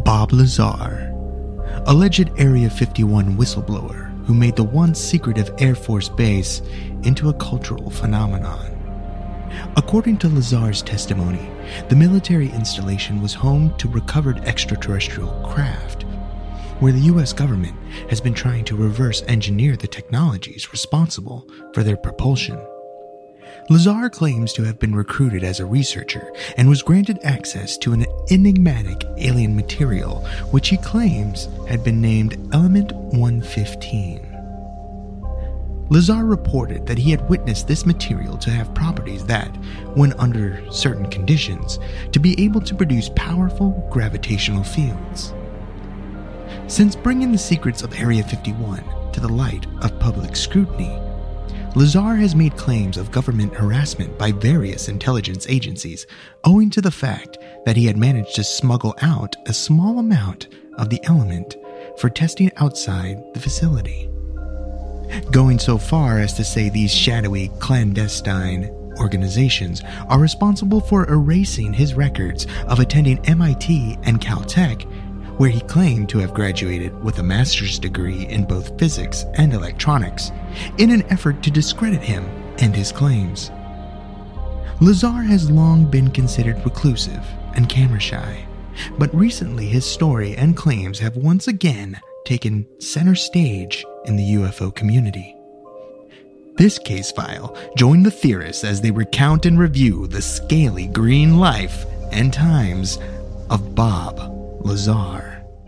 Bob Lazar, alleged Area 51 whistleblower who made the once secretive Air Force base into a cultural phenomenon. According to Lazar's testimony, the military installation was home to recovered extraterrestrial craft, where the U.S. government has been trying to reverse engineer the technologies responsible for their propulsion. Lazar claims to have been recruited as a researcher and was granted access to an enigmatic alien material which he claims had been named Element 115. Lazar reported that he had witnessed this material to have properties that, when under certain conditions, to be able to produce powerful gravitational fields. Since bringing the secrets of Area 51 to the light of public scrutiny, Lazar has made claims of government harassment by various intelligence agencies owing to the fact that he had managed to smuggle out a small amount of the element for testing outside the facility. Going so far as to say these shadowy, clandestine organizations are responsible for erasing his records of attending MIT and Caltech, where he claimed to have graduated with a master's degree in both physics and electronics, in an effort to discredit him and his claims. Lazar has long been considered reclusive and camera shy, but recently his story and claims have once again taken center stage in the UFO community. This case file joined the theorists as they recount and review the scaly green life and times of Bob Lazar.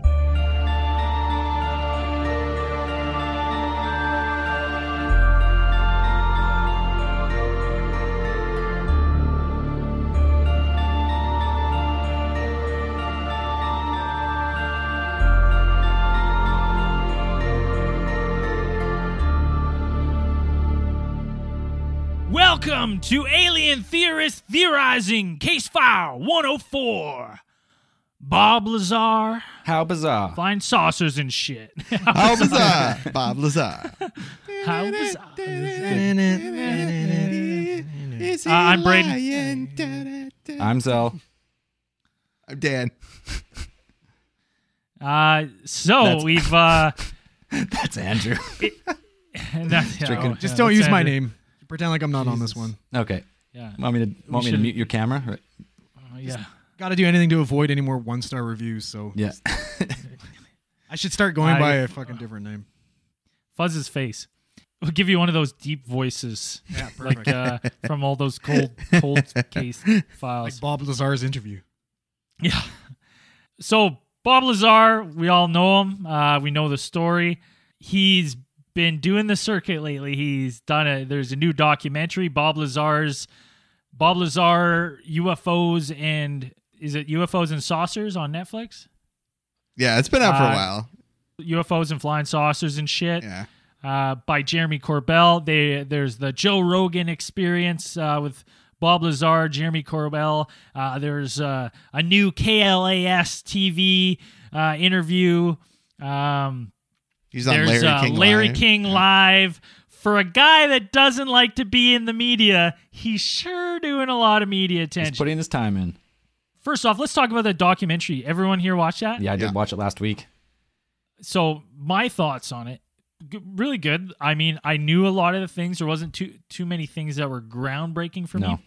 Welcome to Alien Theorist Theorizing, Case File 104. Bob Lazar. How bizarre. Flying saucers and shit. How bizarre. Bob Lazar. How bizarre. I'm Braden. I'm Zell. I'm Dan. We've... That's Andrew. Just don't use my name. Pretend like I'm not on this one. Okay. Yeah. Want me to mute your camera? Right. Yeah. Got to do anything to avoid any more one-star reviews, so... Yeah. I should start going by a fucking different name. Fuzz's face. We'll give you one of those deep voices. Yeah, perfect. Like from all those cold case files. Like Bob Lazar's interview. Yeah. So, Bob Lazar, we all know him. We know the story. He's been doing the circuit lately. There's a new documentary, Bob Lazar UFOs and is it UFOs and Saucers on Netflix? Yeah, it's been out for a while. UFOs and flying saucers and shit. Yeah. By Jeremy Corbell. There's the Joe Rogan Experience with Bob Lazar, Jeremy Corbell. There's a new KLAS TV interview. He's on Larry King Live. For a guy that doesn't like to be in the media, he's sure doing a lot of media attention. He's putting his time in. First off, let's talk about the documentary. Everyone here watch that? Yeah, I did watch it last week. So my thoughts on it, really good. I mean, I knew a lot of the things. There wasn't too many things that were groundbreaking for me.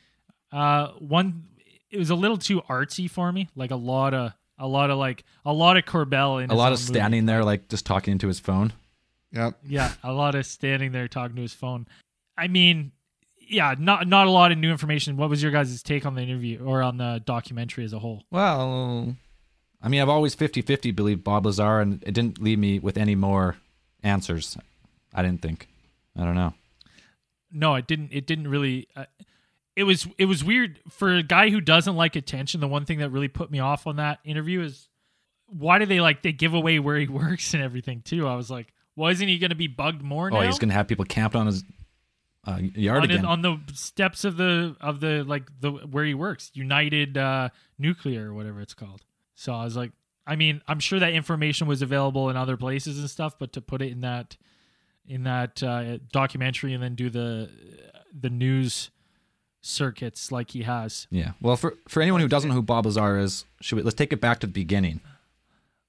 It was a little too artsy for me. Like a lot of Corbell in a lot of standing there, like just talking into his phone. Yep. Yeah, a lot of standing there talking to his phone. I mean, yeah, not a lot of new information. What was your guys' take on the interview or on the documentary as a whole? Well, I mean, I've always 50-50 believed Bob Lazar, and it didn't leave me with any more answers. I didn't think. I don't know. No, it didn't. It didn't really. It was weird for a guy who doesn't like attention. The one thing that really put me off on that interview is why do they give away where he works and everything too? I was like, well, isn't he going to be bugged more now? Oh, he's going to have people camped on his yard again on the steps of the where he works, United Nuclear or whatever it's called. So I was like, I mean, I'm sure that information was available in other places and stuff, but to put it in that documentary and then do the news circuits like he has. Yeah. Well, for anyone who doesn't know who Bob Lazar is, let's take it back to the beginning.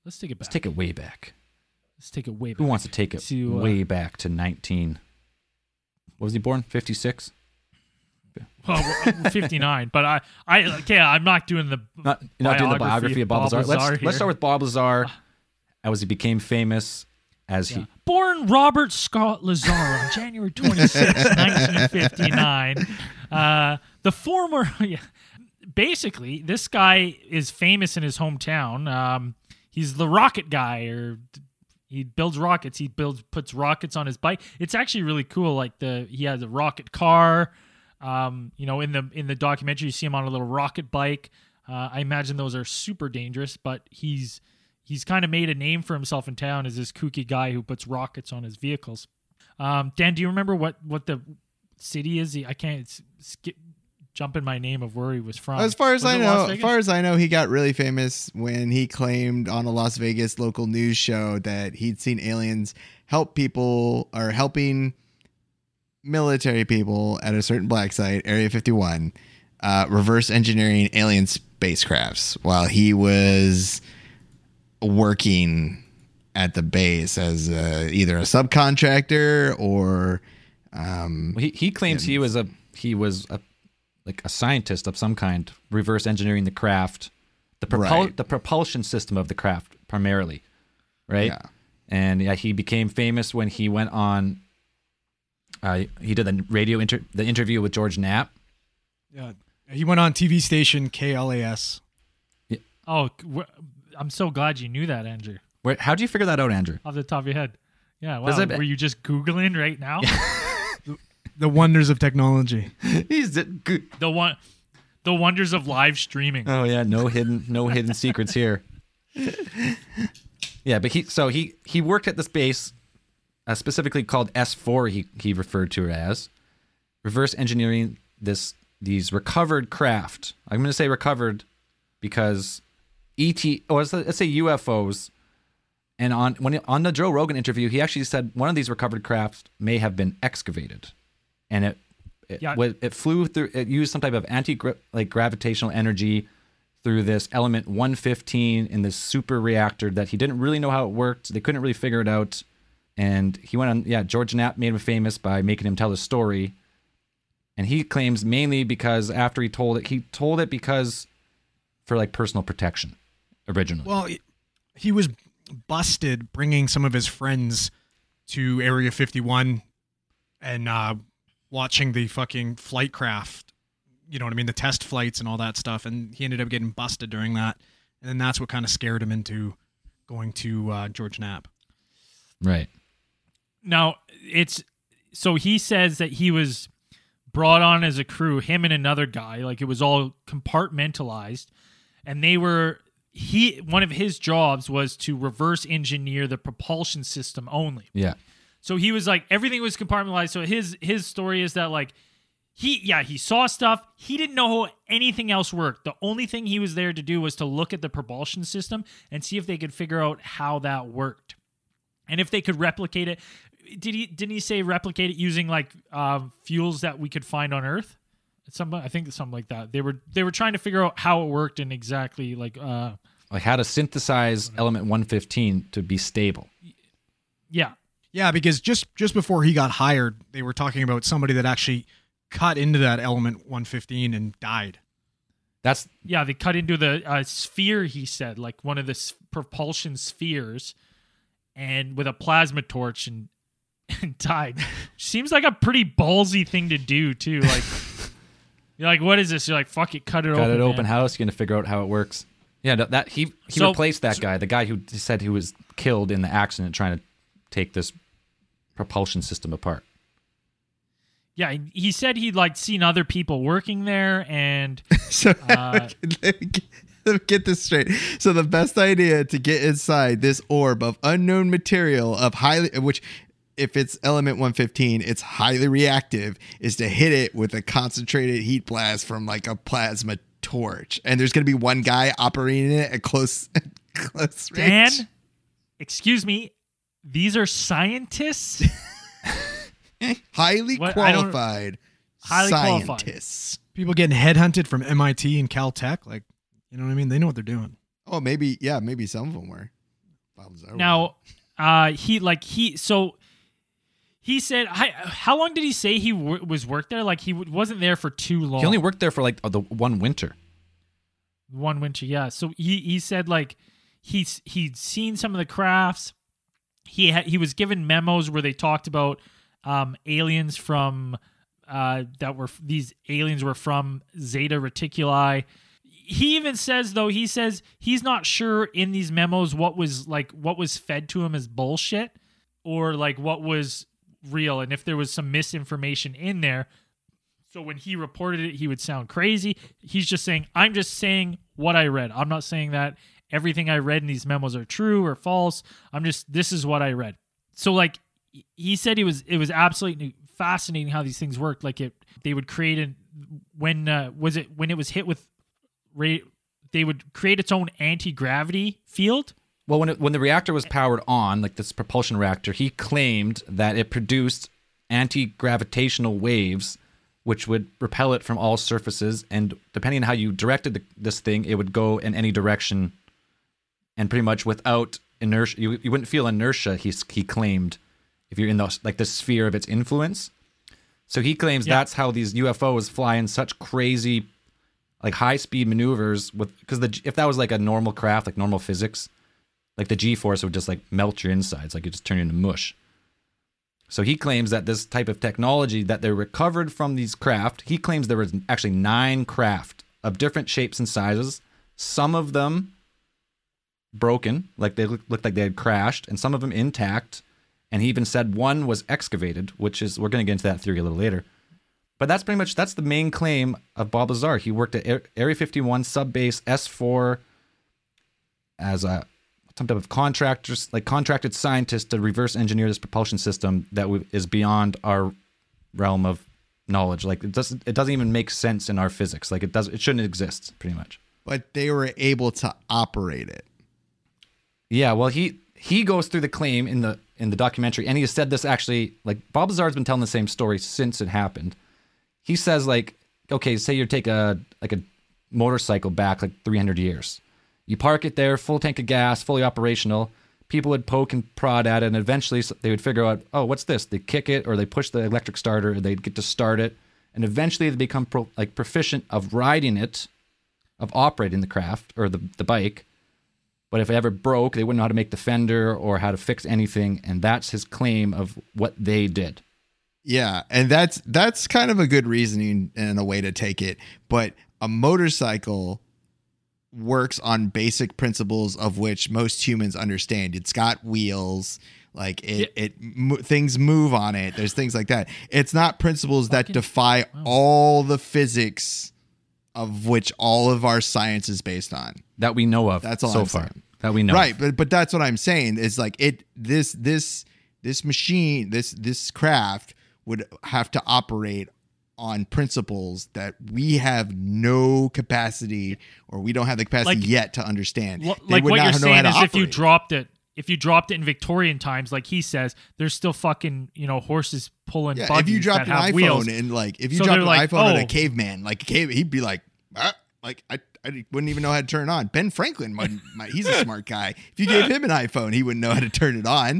Let's take it back. Let's take it way back. Let's take it way back. Who wants to take it way back to 19? What was he born? 56? Well, 59. But I'm not doing the not doing the biography of Bob Lazar. Let's start with Bob Lazar as he became famous he born Robert Scott Lazar on January 26, 1959. The former basically this guy is famous in his hometown. He's the rocket guy, or he builds rockets. He puts rockets on his bike. It's actually really cool. Like he has a rocket car. In the documentary, you see him on a little rocket bike. I imagine those are super dangerous, but he's kind of made a name for himself in town as this kooky guy who puts rockets on his vehicles. Dan, do you remember what the city is? I can't jump in my name of where he was from. As far as I know, he got really famous when he claimed on a Las Vegas local news show that he'd seen aliens helping military people at a certain black site, Area 51, reverse engineering alien spacecrafts while he was working at the base as either a subcontractor or he claims he was a scientist of some kind, reverse engineering the craft, the propulsion system of the craft primarily, right? Yeah. And he became famous when he went on. He did the interview with George Knapp. Yeah, he went on TV station KLAS. Yeah. Oh, I'm so glad you knew that, Andrew. How'd you figure that out, Andrew? Off the top of your head. Yeah, wow. Were you just Googling right now? The wonders of technology. The wonders of live streaming. Oh yeah, no hidden secrets here. Yeah, but he worked at this base, specifically called S4. He referred to it as reverse engineering these recovered craft. I'm going to say recovered because let's say UFOs. And on the Joe Rogan interview, he actually said one of these recovered craft may have been excavated, and it flew through. It used some type of gravitational energy through this element 115 in this super reactor that he didn't really know how it worked. They couldn't really figure it out, and he went on. Yeah, George Knapp made him famous by making him tell his story, and he claims mainly because after he told it because for personal protection originally. Well, he was busted bringing some of his friends to Area 51 and watching the fucking flight craft, you know what I mean, the test flights and all that stuff, and he ended up getting busted during that, and then that's what kind of scared him into going to George Knapp. Right. Now, so he says that he was brought on as a crew, him and another guy, it was all compartmentalized, and one of his jobs was to reverse engineer the propulsion system only. Yeah. So he was everything was compartmentalized. So his story is that he saw stuff. He didn't know how anything else worked. The only thing he was there to do was to look at the propulsion system and see if they could figure out how that worked. And if they could replicate it. Didn't he say replicate it using fuels that we could find on Earth? I think something like that. They were trying to figure out how it worked and exactly how to synthesize element 115 to be stable. Yeah. Yeah, because just before he got hired, they were talking about somebody that actually cut into that element 115 and died. They cut into the sphere, he said, one of the propulsion spheres, and with a plasma torch and died. Seems like a pretty ballsy thing to do too. You're like, what is this? You're like, fuck it, cut it open. Cut it open. How else are you going to figure out how it works? Yeah, that he replaced that guy, the guy who said he was killed in the accident trying to take this propulsion system apart. Yeah, he said he'd seen other people working there, and so let me get this straight. So the best idea to get inside this orb of unknown material which if it's element 115, it's highly reactive, is to hit it with a concentrated heat blast from a plasma torch. And there's going to be one guy operating it at close range. Dan, excuse me, these are scientists? Highly qualified scientists. People getting headhunted from MIT and Caltech. You know what I mean? They know what they're doing. Oh, maybe some of them were. Now, he said, how long did he say he was worked there? Like, he wasn't there for too long. He only worked there for like the one winter. One winter, yeah. So he said like he'd seen some of the crafts. He was given memos where they talked about aliens from these aliens were from Zeta Reticuli. He even says he's not sure in these memos what was fed to him as bullshit or like what was real, and if there was some misinformation in there. So when he reported it, he would sound crazy. He's just saying, I'm just saying what I read. I'm not saying that everything I read in these memos are true or false. this is what I read. So like he said, it was absolutely fascinating how these things worked. Like they would create when it was hit with they would create its own anti-gravity field. Well, when the reactor was powered on, like this propulsion reactor, he claimed that it produced anti-gravitational waves which would repel it from all surfaces, and depending on how you directed this thing, it would go in any direction, and pretty much without inertia, you wouldn't feel inertia. He claimed, if you're in the sphere of its influence. So he claims that's how these UFOs fly in such crazy, like high speed maneuvers because if that was like a normal craft, like normal physics, like the G-force would just like melt your insides, like it just turn you into mush. So he claims that this type of technology that they recovered from these craft, he claims there was actually 9 craft of different shapes and sizes. Some of them broken, like they looked like they had crashed, and some of them intact. And he even said one was excavated, which is, we're going to get into that theory a little later. But that's the main claim of Bob Lazar. He worked at Area 51 Subbase S4 as some type of contracted scientist to reverse engineer this propulsion system that is beyond our realm of knowledge. Like it doesn't even make sense in our physics. Like it shouldn't exist, pretty much. But they were able to operate it. Yeah, well, he goes through the claim in the documentary, and he has said this actually, like Bob Lazar's been telling the same story since it happened. He says like, okay, say you take a motorcycle back like 300 years. You park it there, full tank of gas, fully operational. People would poke and prod at it, and eventually they would figure out, oh, what's this? They kick it, or they push the electric starter, and they'd get to start it, and eventually they become proficient of riding it, of operating the craft or the bike. But if it ever broke, they wouldn't know how to make the fender or how to fix anything, and that's his claim of what they did. Yeah, and that's kind of a good reasoning and a way to take it. But a motorcycle works on basic principles of which most humans understand. It's got wheels, like things move on it. There's things like that. It's not principles that defy all the physics of which all of our science is based on. That we know of. That's all so I'm far. saying. That we know. Right, but that's what I'm saying is like this machine, this craft would have to operate on principles that we have no capacity, or we don't have the capacity yet to understand. Like what you're saying is if you dropped it in Victorian times, like he says, there's still fucking, horses pulling buggies. If you dropped an iPhone wheels. and if you dropped an iPhone at a caveman, he'd be like, I wouldn't even know how to turn it on. Ben Franklin, he's a smart guy. If you gave him an iPhone, he wouldn't know how to turn it on.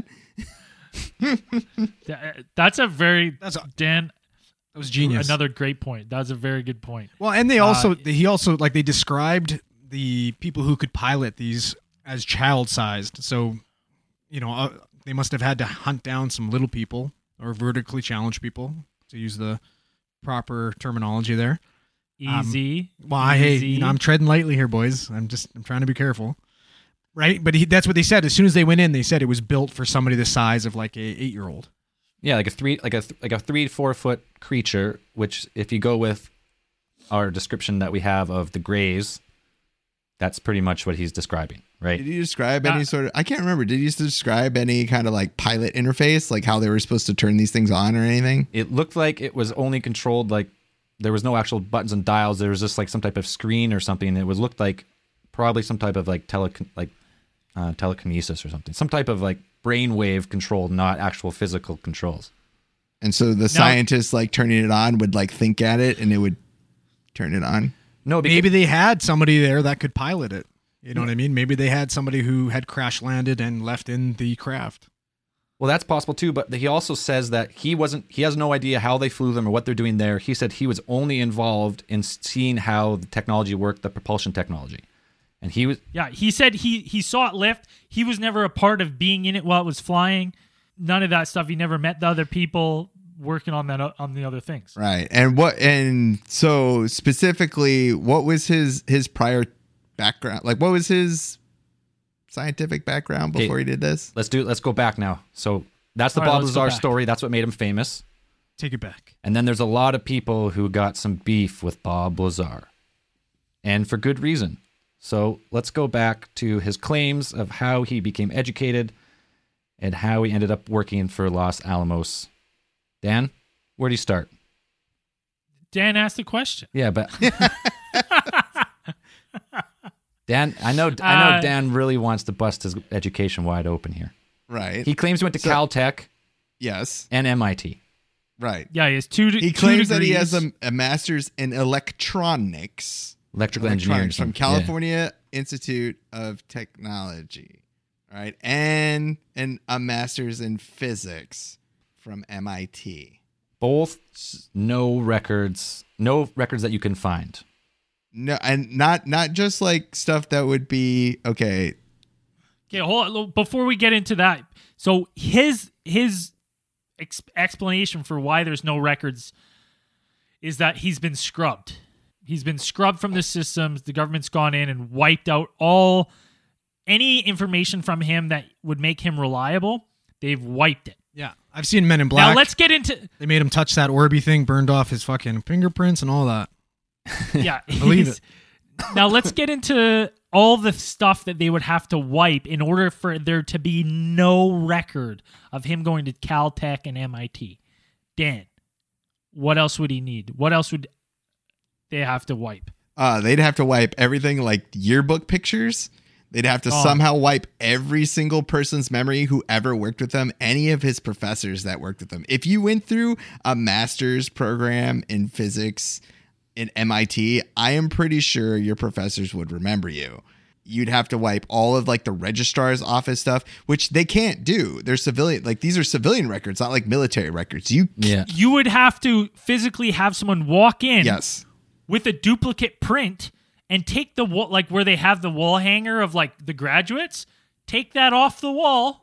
Dan. That was genius. Another great point. That was a very good point. Well, and they described the people who could pilot these as child-sized. So, they must have had to hunt down some little people or vertically challenged people, to use the proper terminology there. Easy. Hey, I'm treading lightly here, boys. I'm trying to be careful. Right? But that's what they said. As soon as they went in, they said it was built for somebody the size of like a 8-year-old. Yeah, like a 3 to 4 foot creature, which if you go with our description that we have of the Greys, that's pretty much what he's describing, right? Did he describe any sort of, I can't remember, did he describe any kind of like pilot interface, like how they were supposed to turn these things on or anything? It looked like it was only controlled, like there was no actual buttons and dials. There was just like some type of screen or something. It looked like probably some type of like telekinesis or something, some type of like brainwave control, not actual physical controls. And so the scientists turning it on would think at it and it would turn it on. No, maybe they had somebody there that could pilot it. You know what I mean? Maybe they had somebody who had crash landed and left in the craft. Well, that's possible too, but he also says that he has no idea how they flew them or what they're doing there. He said he was only involved in seeing how the technology worked, the propulsion technology. And he was... Yeah, he said he saw it lift. He was never a part of being in it while it was flying. None of that stuff. He never met the other people working on the other things. Right. And so specifically, what was his prior background? Like, what was his scientific background before he did this? Let's go back now. So that's the All right, Bob let's go Lazar back. story. That's what made him famous. Take it back. And then there's a lot of people who got some beef with Bob Lazar. And for good reason. So let's go back to his claims of how he became educated and how he ended up working for Los Alamos. Dan, where do you start? Dan asked the question. Yeah, but Dan, I know Dan really wants to bust his education wide open here. Right. He claims he went to Caltech Yes. and MIT. Right. Yeah, he has He claims that he degrees. has a master's in electronics. Electrical engineering From California Institute of Technology. Right. And a master's in physics from MIT. Both no records that you can find. No, and not just like stuff that would be okay. Okay, hold on. Before we get into that, so his explanation for why there's no records is that he's been scrubbed. He's been scrubbed from the systems. The government's gone in and wiped out any information from him that would make him reliable. They've wiped it. Yeah. I've seen Men in Black. Now let's get into They made him touch that Orby thing, burned off his fucking fingerprints and all that. yeah. Believe it. Now let's get into all the stuff that they would have to wipe in order for there to be no record of him going to Caltech and MIT. Dan, what else would he need? What else would they have to wipe? They'd have to wipe everything like yearbook pictures. They'd have to somehow wipe every single person's memory who ever worked with them, any of his professors that worked with them. If you went through a master's program in physics in MIT, I am pretty sure your professors would remember you. You'd have to wipe all of like the registrar's office stuff, which they can't do. They're civilian, like these are civilian records, not like military records. You would have to physically have someone walk in Yes. with a duplicate print and take the wall, like where they have the wall hanger of like the graduates, take that off the wall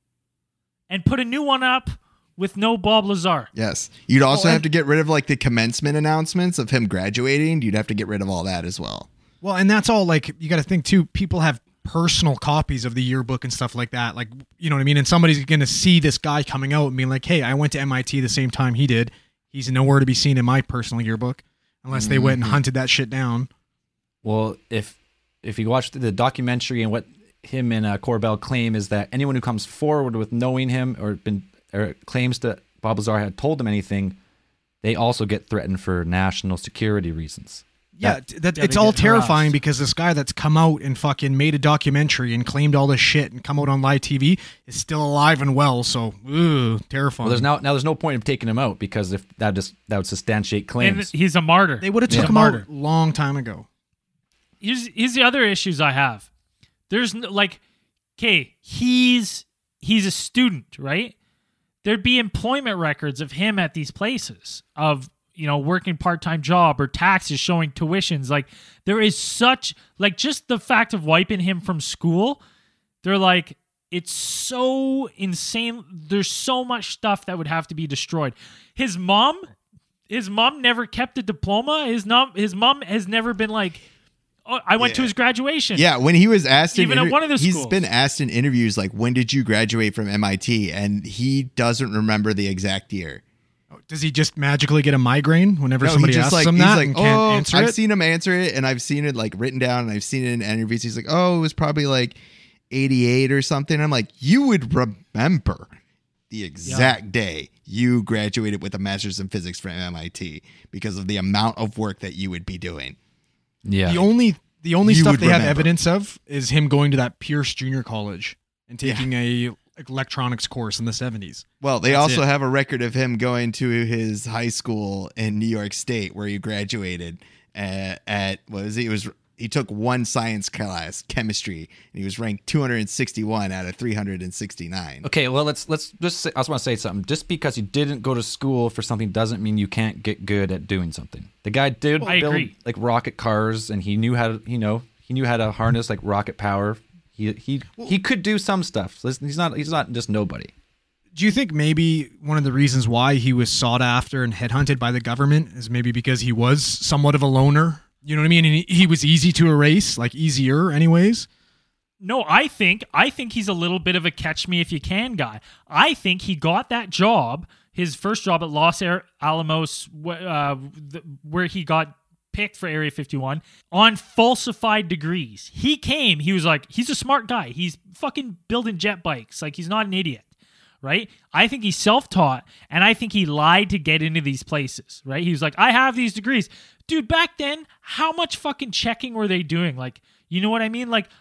and put a new one up with no Bob Lazar. Yes. You'd also have to get rid of like the commencement announcements of him graduating. You'd have to get rid of all that as well. Well, and that's all like, you got to think too, people have personal copies of the yearbook and stuff like that. Like, you know what I mean? And somebody's going to see this guy coming out and being like, hey, I went to MIT the same time he did. He's nowhere to be seen in my personal yearbook unless they went and hunted that shit down. Well, if you watch the documentary and what him and Corbell claim is that anyone who comes forward with knowing him or claims that Bob Lazar had told them anything, they also get threatened for national security reasons. Yeah, they it's all get terrifying harassed. because this guy that's come out and fucking made a documentary and claimed all this shit and come out on live TV is still alive and well. So, terrifying. Well, there's no point of taking him out because if that would substantiate And claims. he's a martyr. They would have took him out long time ago. Here's the other issues I have. There's he's a student, right? There'd be employment records of him at these places of, working part-time job or taxes showing tuitions. Like there is such, like just the fact of wiping him from school, they're like, it's so insane. There's so much stuff that would have to be destroyed. His mom never kept a diploma. His mom has never been like, oh, I went to his graduation. Yeah, when he was asked, Even at one of the he's schools. been asked in interviews like, "When did you graduate from MIT?" And he doesn't remember the exact year. Does he just magically get a migraine whenever No, somebody he just asks him he's that like, and can't "Oh, answer I've it? seen him answer it, and I've seen it like written down, and I've seen it in interviews." He's like, "Oh, it was probably like 88 or something." I'm like, "You would remember the exact day you graduated with a master's in physics from MIT because of the amount of work that you would be doing." Yeah. The only You stuff would they have remember. evidence of is him going to that Pierce Junior College and taking a electronics course in the 70s. Well, they That's also it. have a record of him going to his high school in New York State where he graduated at what was he? It was He took one science class, chemistry, and he was ranked 261 out of 369. Okay, well, let's just say, I just want to say something. Just because you didn't go to school for something doesn't mean you can't get good at doing something. The guy did I build agree. like rocket cars, and he knew how to, he knew how to harness like rocket power. He could do some stuff. He's not just nobody. Do you think maybe one of the reasons why he was sought after and headhunted by the government is maybe because he was somewhat of a loner? You know what I mean? And he was easy to erase, like easier anyways. No, I think he's a little bit of a catch me if you can guy. I think he got that job, his first job at Los Alamos, where he got picked for Area 51 on falsified degrees. He was like, he's a smart guy. He's fucking building jet bikes. Like, he's not an idiot, right? I think he's self-taught, and I think he lied to get into these places, right? He was like, I have these degrees. Dude, back then, how much fucking checking were they doing? Like, you know what I mean? Like,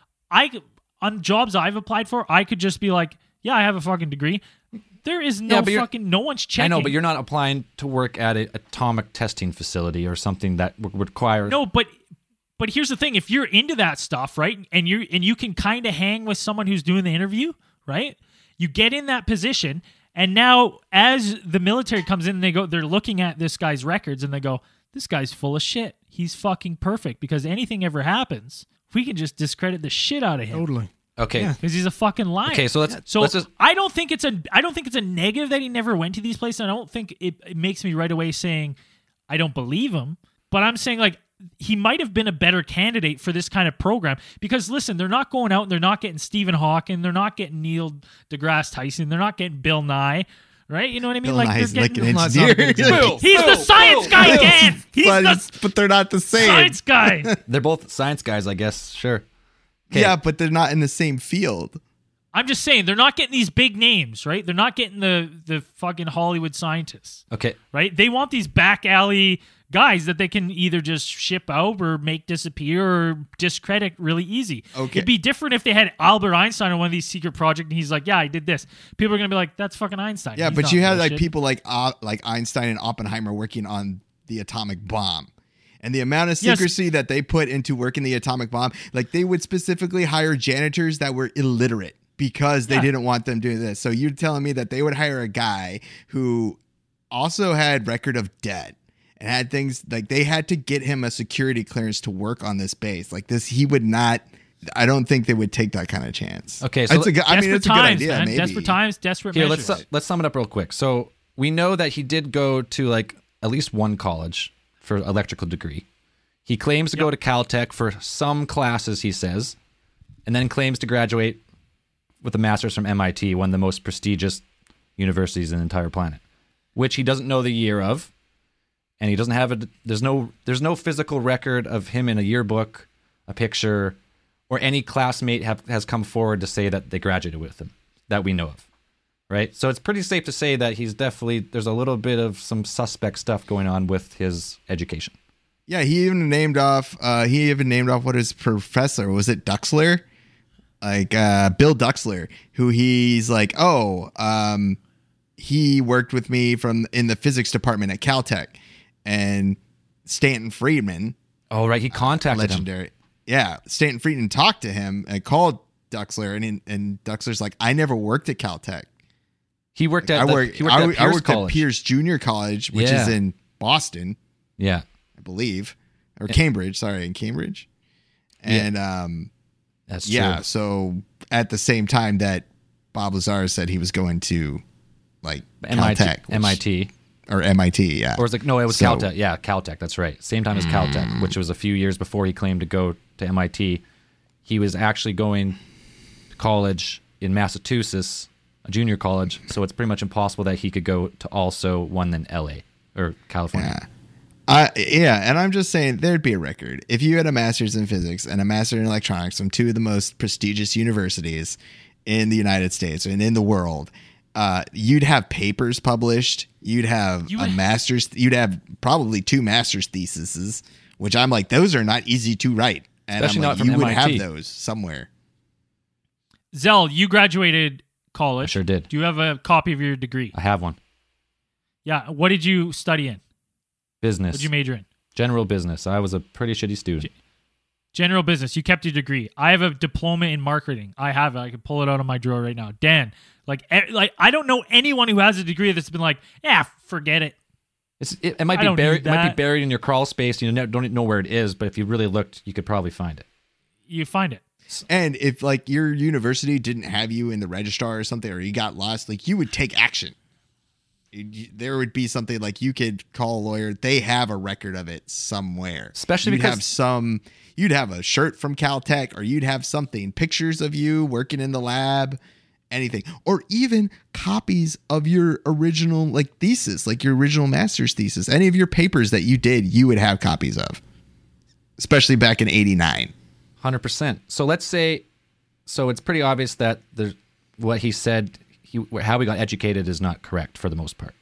on jobs I've applied for, I could just be like, yeah, I have a fucking degree. There is no no one's checking. I know, but you're not applying to work at an atomic testing facility or something that would require. No, but here's the thing: if you're into that stuff, right, and you can kind of hang with someone who's doing the interview, right? You get in that position, and now as the military comes in, they're looking at this guy's records, and they go, this guy's full of shit. He's fucking perfect, because anything ever happens, we can just discredit the shit out of him. Totally. Okay. Because he's a fucking liar. Okay, so let's just. I don't think it's a negative that he never went to these places. I don't think it makes me right away saying I don't believe him. But I'm saying, like, he might have been a better candidate for this kind of program, because listen, they're not going out and they're not getting Stephen Hawking, they're not getting Neil deGrasse Tyson, they're not getting Bill Nye. Right, you know what I mean? Bill Like, Nye's they're like getting an engineer. He's the science guy again. He's but they're not the the same. science guy. They're both science guys, I guess. Sure. Okay. Yeah, but they're not in the same field. I'm just saying, they're not getting these big names, right? They're not getting the fucking Hollywood scientists, Okay. right? They want these back alley guys that they can either just ship out or make disappear or discredit really easy. Okay. It'd be different if they had Albert Einstein on one of these secret projects and he's like, yeah, I did this. People are going to be like, that's fucking Einstein. Yeah, He's but not you had bullshit. like people like Einstein and Oppenheimer working on the atomic bomb. And the amount of Yes. secrecy that they put into working the atomic bomb, like they would specifically hire janitors that were illiterate because they didn't want them doing this. So you're telling me that they would hire a guy who also had record of debt and had things like they had to get him a security clearance to work on this base. Like this, he would not. I don't think they would take that kind of chance. Okay, so it's a good, I mean, Desperate it's a good times, idea. man. Maybe. Desperate times, desperate Here, measures. let's sum it up real quick. So we know that he did go to like at least one college for electrical degree. He claims to go to Caltech for some classes, he says, and then claims to graduate with a master's from MIT, one of the most prestigious universities in the entire planet, which he doesn't know the year of, and he doesn't have there's no physical record of him in a yearbook, a picture, or any classmate has come forward to say that they graduated with him that we know of. Right? So it's pretty safe to say that there's a little bit of some suspect stuff going on with his education. Yeah, he even named off what his professor was. It Duxler, like Bill Duxler, who he's like, he worked with me in the physics department at Caltech, and Stanton Friedman. Oh right, he contacted him. Legendary. Yeah, Stanton Friedman talked to him and called Duxler, and Duxler's like, I never worked at Caltech. He worked at I worked Pierce College. at Pierce Junior College, which is in Boston. Yeah. I believe, or Cambridge. Sorry, in Cambridge. And That's true. yeah, so at the same time that Bob Lazar said he was going to like Caltech, MIT. or MIT, yeah. Or was it was So- Caltech. Yeah, Caltech. That's right. Same time as Caltech, which was a few years before he claimed to go to MIT. He was actually going to college in Massachusetts, a junior college. So it's pretty much impossible that he could go to also one in LA or California. And I'm just saying there'd be a record if you had a master's in physics and a master's in electronics from two of the most prestigious universities in the United States and in the world. You'd have papers published. You'd have You'd have probably 2 master's theses, which I'm like, those are not easy to write. And Especially I'm like, not from you would MIT. have those somewhere. Zell, you graduated college. I sure did. Do you have a copy of your degree? I have one. Yeah. What did you study in? Business. What did you major in? General business. I was a pretty shitty student. General business. You kept your degree. I have a diploma in marketing. I have it. I can pull it out of my drawer right now. Dan, like I don't know anyone who has a degree that's been like, yeah, forget it. It might I be don't buried. need Might be that. buried in your crawl space. You don't know where it is, but if you really looked, you could probably find it. You find it. And if like your university didn't have you in the registrar or something, or you got lost, like you would take action. There would be something like you could call a lawyer. They have a record of it somewhere. Especially you'd because you'd have a shirt from Caltech, or you'd have something, pictures of you working in the lab, anything, or even copies of your original like thesis, like your original master's thesis. Any of your papers that you did, you would have copies of, especially back in '89. 100%. So let's say, so it's pretty obvious that what he said, how we got educated is not correct for the most part.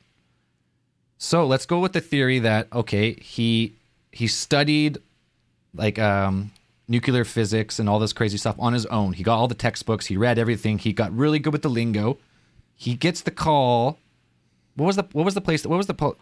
So let's go with the theory that, okay, he studied like nuclear physics and all this crazy stuff on his own. He got all the textbooks. He read everything. He got really good with the lingo. He gets the call. What was the place? What was the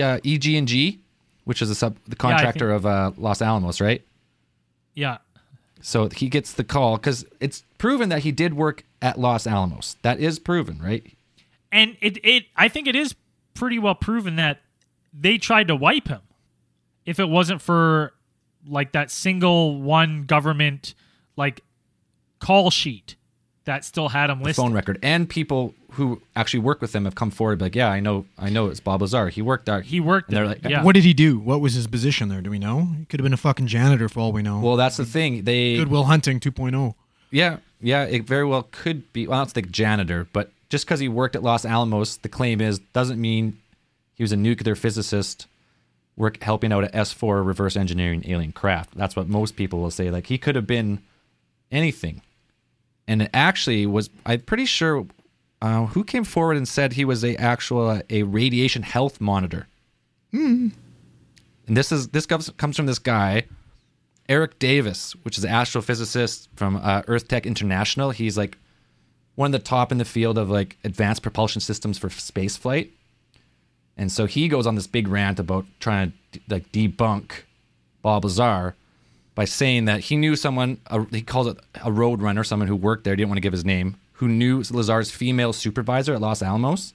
EG&G, which is the contractor of Los Alamos, right? Yeah. So he gets the call because it's proven that he did work at Los Alamos. That is proven, right? And I think it is pretty well proven that they tried to wipe him. If it wasn't for like that single one government like call sheet that still had him listed. Phone record. And people who actually work with him have come forward like, yeah, I know it's Bob Lazar. He worked there. He worked And they're there. like, Yeah. What did he do? What was his position there? Do we know? He could have been a fucking janitor for all we know. Well, that's the thing. Goodwill Hunting 2.0. Yeah, it very well could be. Well, I don't think janitor, but just because he worked at Los Alamos, the claim is, doesn't mean he was a nuclear physicist helping out at S4 reverse engineering alien craft. That's what most people will say. Like, he could have been anything. And it actually was, I'm pretty sure, who came forward and said he was a radiation health monitor. And this comes from this guy, Eric Davis, which is an astrophysicist from Earth Tech International. He's like one of the top in the field of like advanced propulsion systems for space flight. And so he goes on this big rant about trying to like debunk Bob Lazar by saying that he knew someone, he calls it a road runner, someone who worked there, didn't want to give his name, who knew Lazar's female supervisor at Los Alamos.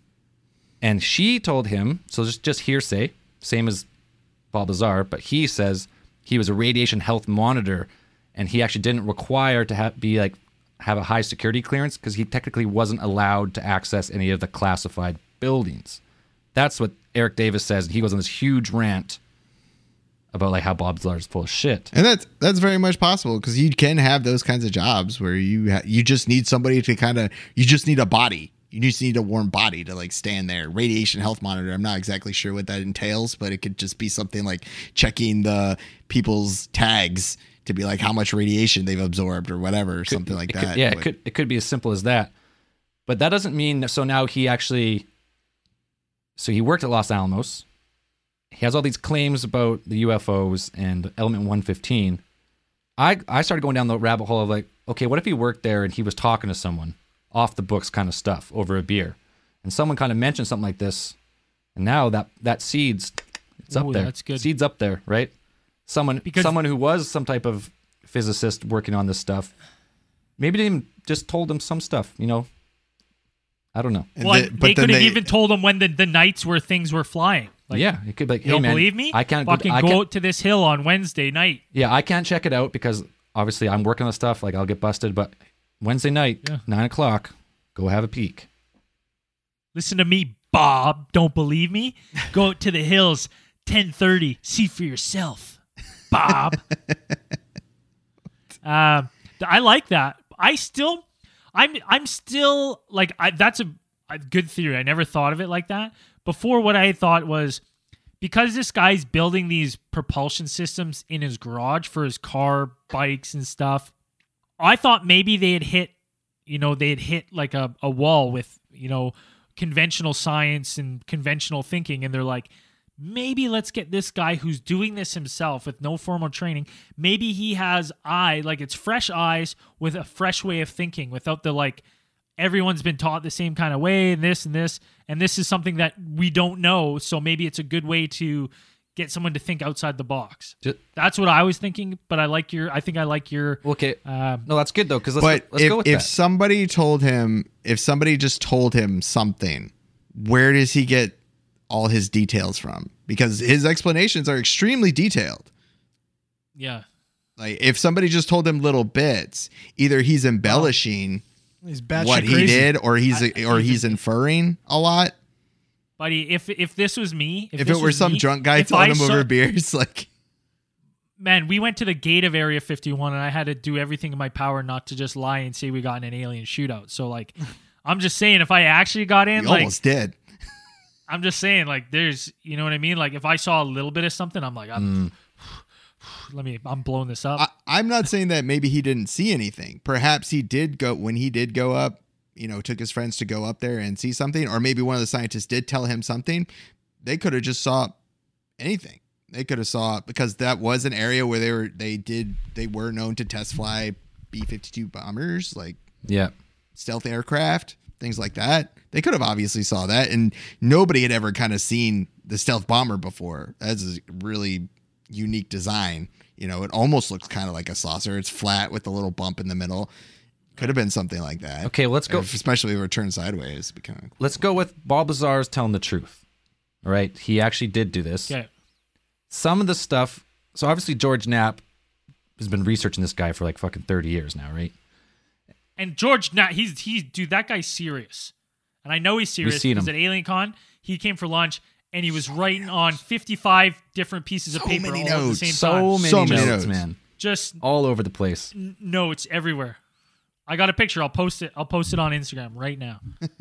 And she told him, so just hearsay, same as Bob Lazar, but he says he was a radiation health monitor, and he actually didn't require to have a high security clearance because he technically wasn't allowed to access any of the classified buildings. That's what Eric Davis says. He goes on this huge rant about like how Bob Lazar is full of shit. And that's very much possible because you can have those kinds of jobs where you just need somebody to you just need a body. You just need a warm body to like stand there. Radiation health monitor. I'm not exactly sure what that entails, but it could just be something like checking the people's tags to be like how much radiation they've absorbed or whatever, something like that. It could be as simple as that. But that doesn't mean, so now he worked at Los Alamos. He has all these claims about the UFOs and Element 115. I started going down the rabbit hole of like, okay, what if he worked there and he was talking to someone off the books kind of stuff over a beer, and someone kind of mentioned something like this, and now that seeds, it's up there. That's good. Seeds up there, right? Someone who was some type of physicist working on this stuff, maybe they even just told him some stuff, I don't know. Well, they could have even told him when the nights where things were flying. Like, yeah, it could be like, you hey don't man, believe me? I can't go out to this hill on Wednesday night. Yeah, I can't check it out because obviously I'm working on stuff. Like I'll get busted, but Wednesday night, 9:00, go have a peek. Listen to me, Bob. Don't believe me? Go out to the hills, 10:30. See for yourself, Bob. I like that. I'm still like, that's a good theory. I never thought of it like that. Before, what I thought was, because this guy's building these propulsion systems in his garage for his car, bikes, and stuff, I thought maybe they had hit like a wall with, conventional science and conventional thinking. And they're like, maybe let's get this guy who's doing this himself with no formal training. Maybe he has it's fresh eyes with a fresh way of thinking without the like, everyone's been taught the same kind of way and this, and this is something that we don't know. So maybe it's a good way to get someone to think outside the box. Ju- That's what I was thinking, but I like your Okay. No, that's good though, because But let's go with if that. somebody told him, if somebody just told him something, where does he get all his details from? Because his explanations are extremely detailed. yeah. Like if somebody just told him little bits, either he's embellishing He's batshit what he crazy. did, or he's inferring a lot. Buddy, if this was me, If this it were was some me, drunk guy if telling I him saw- over beers, like Man, we went to the gate of Area 51 and I had to do everything in my power not to just lie and say we got in an alien shootout. So like, I'm just saying, if I actually got in, he like, almost did. I'm just saying, like, there's, you know what I mean? Like, if I saw a little bit of something, I'm like, I'm blowing this up. I'm not saying that maybe he didn't see anything. Perhaps he did go, when he did go up, took his friends to go up there and see something, or maybe one of the scientists did tell him something. They could have just saw anything. They could have saw, because that was an area where they were known to test fly B-52 bombers, like Yeah. stealth aircraft, things like that. They could have obviously saw that, and nobody had ever kind of seen the stealth bomber before. That's a really unique design. It almost looks kind of like a saucer. It's flat with a little bump in the middle. Could have been something like that. Okay, let's go. Especially if it turned sideways. It'd be kind of Let's go with Bob Lazar's telling the truth. All right, he actually did do this. Okay. Some of the stuff. So obviously George Knapp has been researching this guy for like fucking 30 years now, right? And George, dude, that guy's serious. And I know he's serious seen because him. at AlienCon, he came for lunch and he was writing on 55 different pieces of So paper all many at the notes. same So time. many So many notes, notes. man. Just All over the place. notes everywhere. I got a picture. I'll post it. I'll post it on Instagram right now.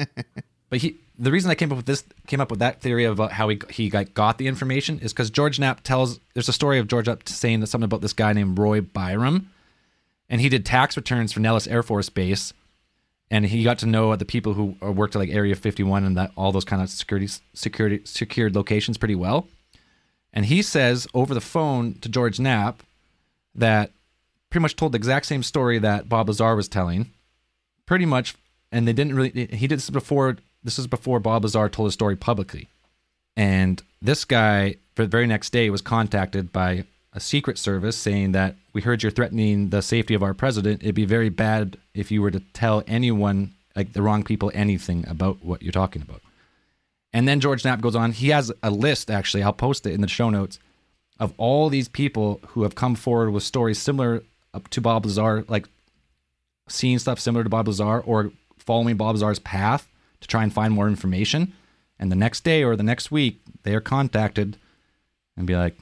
But the reason I came up with that theory about how he got the information is because George Knapp there's a story of George Knapp saying something about this guy named Roy Byram, and he did tax returns for Nellis Air Force Base, and he got to know the people who worked at like Area 51 and that all those kind of secured locations pretty well. And he says over the phone to George Knapp that pretty much told the exact same story that Bob Lazar was telling, pretty much, and they didn't really. He did this before. This is before Bob Lazar told his story publicly. And this guy, for the very next day, was contacted by a secret service saying that we heard you're threatening the safety of our president. It'd be very bad if you were to tell anyone, like the wrong people, anything about what you're talking about. And then George Knapp goes on. He has a list, actually. I'll post it in the show notes, of all these people who have come forward with stories similar to Bob Lazar, like seeing stuff similar to Bob Lazar or following Bob Lazar's path to try and find more information. And the next day or the next week, they are contacted and be like,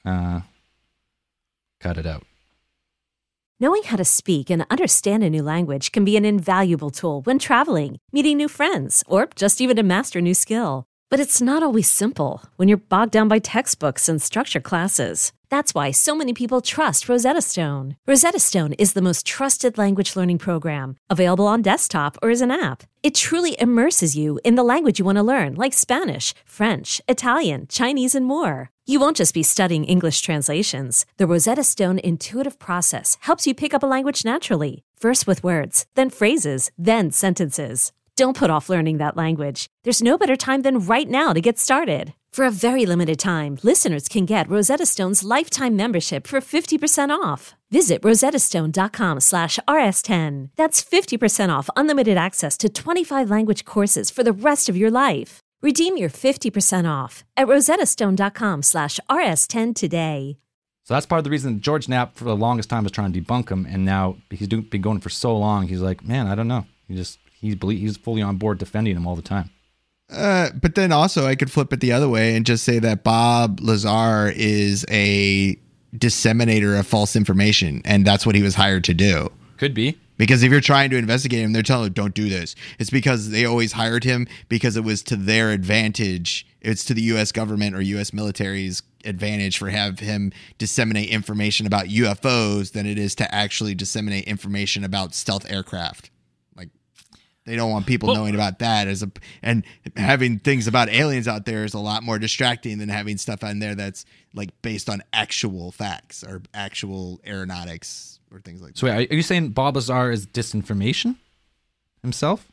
cut it out. Knowing how to speak and understand a new language can be an invaluable tool when traveling, meeting new friends, or just even to master a new skill. But it's not always simple when you're bogged down by textbooks and structured classes. That's why so many people trust Rosetta Stone. Rosetta Stone is the most trusted language learning program, available on desktop or as an app. It truly immerses you in the language you want to learn, like Spanish, French, Italian, Chinese, and more. You won't just be studying English translations. The Rosetta Stone intuitive process helps you pick up a language naturally, first with words, then phrases, then sentences. Don't put off learning that language. There's no better time than right now to get started. For a very limited time, listeners can get Rosetta Stone's lifetime membership for 50% off. Visit rosettastone.com/rs10. That's 50% off unlimited access to 25 language courses for the rest of your life. Redeem your 50% off at rosettastone.com/rs10 today. So that's part of the reason George Knapp, for the longest time, was trying to debunk him. And now he's been going for so long. He's like, man, I don't know. He's fully on board defending him all the time. But then also I could flip it the other way and just say that Bob Lazar is a disseminator of false information, and that's what he was hired to do. Could be. Because if you're trying to investigate him, they're telling him, don't do this. It's because they always hired him because it was to their advantage. It's to the U.S. government or U.S. military's advantage for have him disseminate information about UFOs than it is to actually disseminate information about stealth aircraft. They don't want people knowing about that and having things about aliens out there is a lot more distracting than having stuff on there that's like based on actual facts or actual aeronautics or things like that. So wait, are you saying Bob Lazar is disinformation himself?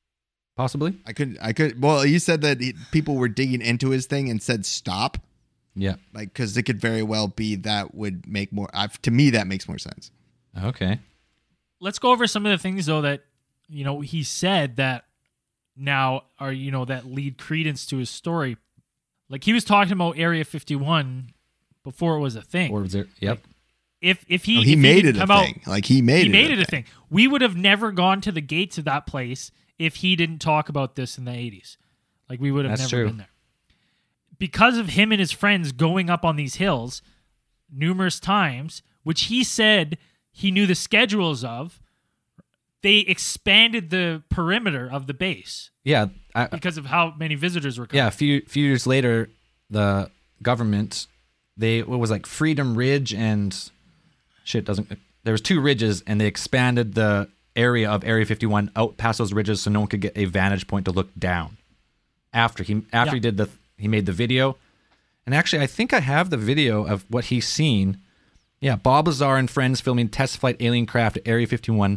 Possibly. I could. Well, you said that people were digging into his thing and said stop. Yeah. Like, because it could very well be that would make more. To me, that makes more sense. Okay. Let's go over some of the things though that he said that now are that lead credence to his story. Like he was talking about Area 51 before it was a thing. Or was there? Yep. If he He made it a come out, thing. Like he made it a thing. We would have never gone to the gates of that place if he didn't talk about this in the 80s. Like we would have That's never true. been there. Because of him and his friends going up on these hills numerous times, which he said he knew the schedules of, they expanded the perimeter of the base Yeah. because of how many visitors were coming. Yeah. A few years later, the government, what was like Freedom Ridge and there was 2 ridges, and they expanded the area of Area 51 out past those ridges so no one could get a vantage point to look down. After he made the video. And actually, I think I have the video of what he's seen. Yeah, Bob Lazar and friends filming test flight alien craft at Area 51,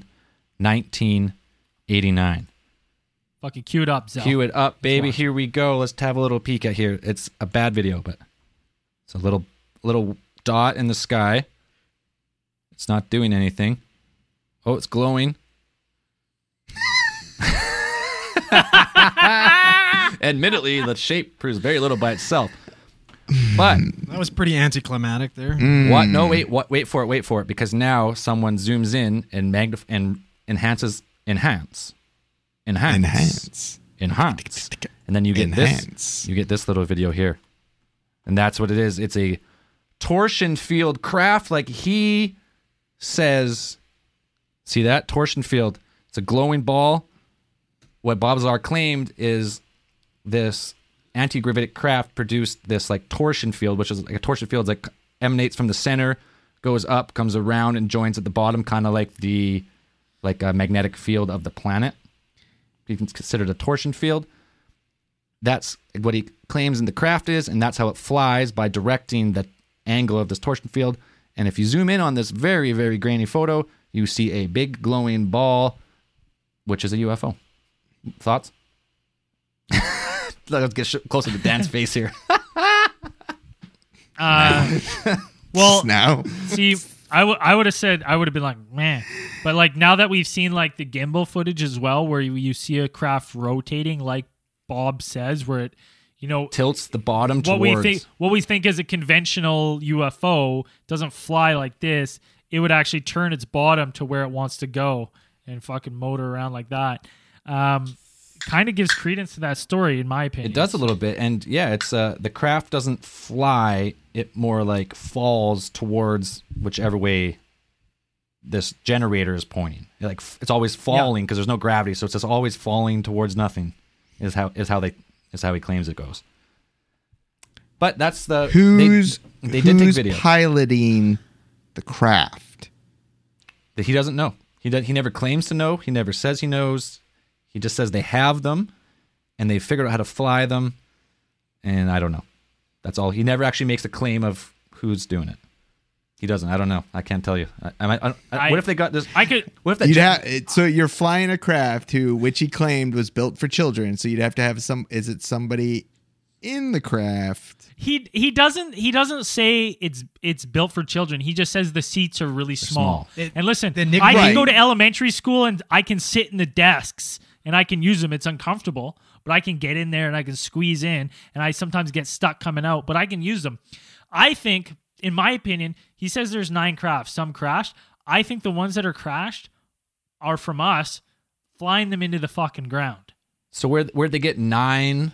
1989. Fucking cue it up, Zell. Cue it up, baby. Here we go. Let's have a little peek at here. It's a bad video, but it's a little dot in the sky. It's not doing anything. Oh, it's glowing. Admittedly, the shape proves very little by itself. But That was pretty anticlimactic there. what? No, wait for it, because now someone zooms in and enhances, and then you get this. You get this little video here, and that's what it is. It's a torsion field craft, like he says. See that torsion field? It's a glowing ball. What Bob Lazar claimed is this anti-gravitic craft produced this like torsion field, which is like a torsion field like emanates from the center, goes up, comes around, and joins at the bottom, kind of like a magnetic field of the planet. You can consider it a torsion field. That's what he claims in the craft is, and that's how it flies, by directing the angle of this torsion field. And if you zoom in on this very, very grainy photo, you see a big glowing ball, which is a UFO. Thoughts? Let's get closer to Dan's face here. Well, now. see, I would have been like, man. But like now that we've seen like the gimbal footage as well, where you see a craft rotating, like Bob says, where it, Tilts the bottom what towards. what we think is a conventional UFO doesn't fly like this. It would actually turn its bottom to where it wants to go and fucking motor around like that. Kind of gives credence to that story, in my opinion. It does a little bit, and yeah, it's the craft doesn't fly; it more like falls towards whichever way this generator is pointing. It's always falling because there's no gravity, so it's just always falling towards nothing. Is how he claims it goes. But that's the Who's they did take video. Piloting the craft? That he doesn't know. He never claims to know. He never says he knows. He just says they have them, and they figured out how to fly them, and I don't know. That's all. He never actually makes a claim of who's doing it. He doesn't. I don't know. I can't tell you. What if they got this? I could. What if that? So you're flying a craft which he claimed was built for children. So you'd have to have is it somebody in the craft? He doesn't say it's built for children. He just says the seats are really small. And listen, I can go to elementary school and I can sit in the desks and I can use them. It's uncomfortable, but I can get in there and I can squeeze in, and I sometimes get stuck coming out, but I can use them. I think, in my opinion, he says there's 9 crafts. Some crashed. I think the ones that are crashed are from us flying them into the fucking ground. So where'd they get 9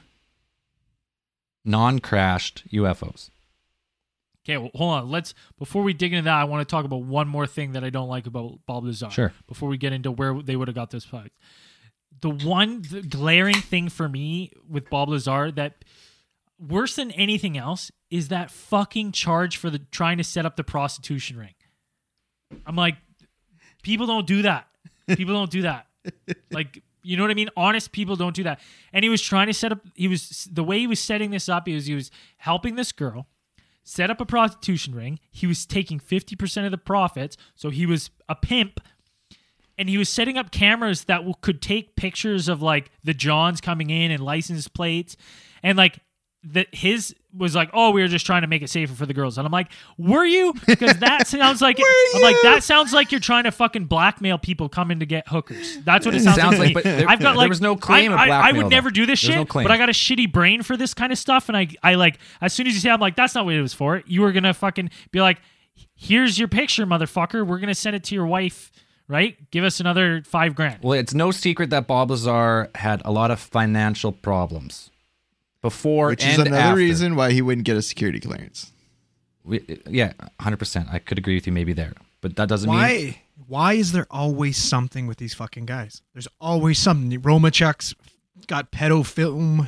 non-crashed UFOs? Okay, well, hold on. Before we dig into that, I want to talk about one more thing that I don't like about Bob Lazar. Sure. Before we get into where they would have got this fact. The glaring thing for me with Bob Lazar that worse than anything else is that fucking charge for trying to set up the prostitution ring. I'm like, people don't do that. People don't do that. Like, you know what I mean? Honest people don't do that. And he was trying to set up, the way he was setting this up is he was helping this girl set up a prostitution ring. He was taking 50% of the profits. So he was a pimp. And he was setting up cameras that could take pictures of like the Johns coming in and license plates. And like, that his was like, oh, we were just trying to make it safer for the girls. And I'm like, were you? Because that sounds like I'm like, that sounds like you're trying to fucking blackmail people coming to get hookers. That's what it sounds like. To me. But there, I've got there was no claim of blackmail. I would never though. do this There's shit, no claim. but I got a shitty brain for this kind of stuff. And I like, as soon as you say, I'm like, that's not what it was for. You were gonna fucking be like, here's your picture, motherfucker. We're gonna send it to your wife. Right? Give us another $5,000. Well, it's no secret that Bob Lazar had a lot of financial problems before Which and is another after. reason why he wouldn't get a security clearance. Yeah, 100%. I could agree with you maybe there, but that doesn't mean. Why is there always something with these fucking guys? There's always something. Romachuk's got pedo film.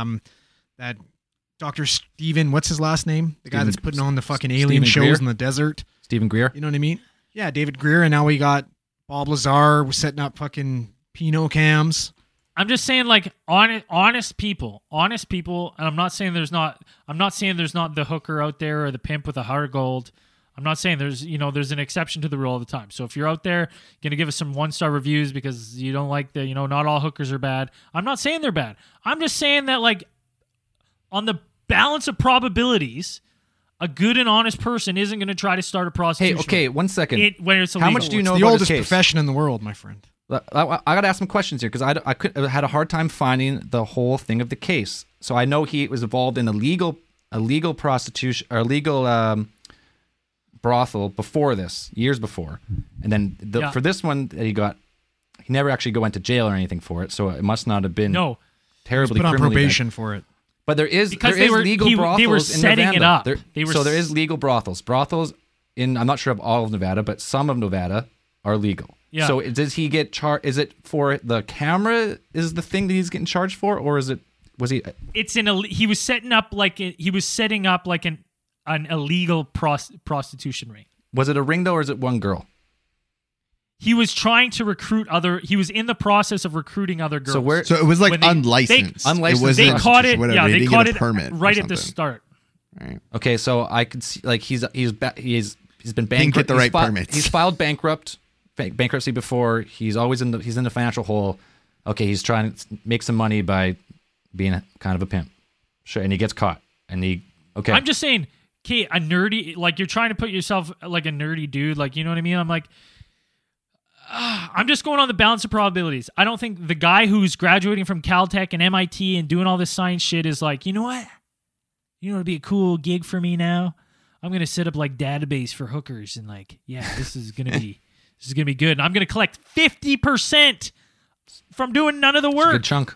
That Dr. Steven, what's his last name? The guy that's putting on the fucking alien Stephen shows Greer? in the desert. Stephen Greer. You know what I mean? Yeah, David Greer, and now we got Bob Lazar setting up fucking Pinot cams. I'm just saying, like, honest people, and I'm not saying there's not the hooker out there or the pimp with a heart of gold. I'm not saying there's an exception to the rule all the time. So if you're out there gonna give us some 1-star reviews because you don't like not all hookers are bad. I'm not saying they're bad. I'm just saying that, like, on the balance of probabilities, a good and honest person isn't going to try to start a prostitution. Hey, okay, 1 second. When it's How illegal. much do you It's know the about oldest his case? profession in the world, my friend. I got to ask some questions here because I had a hard time finding the whole thing of the case. So I know he was involved in a legal prostitution or legal brothel before this, years before, and then for this one that he never actually went to jail or anything for it. So it must not have been terribly Put on criminally bad. probation for it. But there is legal brothels they were in setting Nevada. it up. So there is legal brothels. Brothels in, I'm not sure of all of Nevada, but some of Nevada are legal. Yeah. So does he get charged? Is it for the camera is the thing that he's getting charged for, or was he? It's he was setting up like an illegal prostitution ring. Was it a ring though, or is it one girl? He was trying to recruit he was in the process of recruiting other girls. So it was like When they- unlicensed. Unlicensed. It was They caught it. whatever. Yeah, He they didn't caught get a it permit or right at the something. start. Right. Okay, so I could see like he's been Didn't bankrupt. get the right permits. He's filed bankruptcy before. He's always in the financial hole. Okay, he's trying to make some money by being kind of a pimp. Sure, and he gets caught. And okay. I'm just saying, okay, a nerdy, like you're trying to put yourself like a nerdy dude, like, you know what I mean? I'm like, I'm just going on the balance of probabilities. I don't think the guy who's graduating from Caltech and MIT and doing all this science shit is like, you know what? You know, it'd be a cool gig for me now. I'm going to set up like database for hookers and like, yeah, this is going to be good. And I'm going to collect 50% from doing none of the It's a work. good chunk.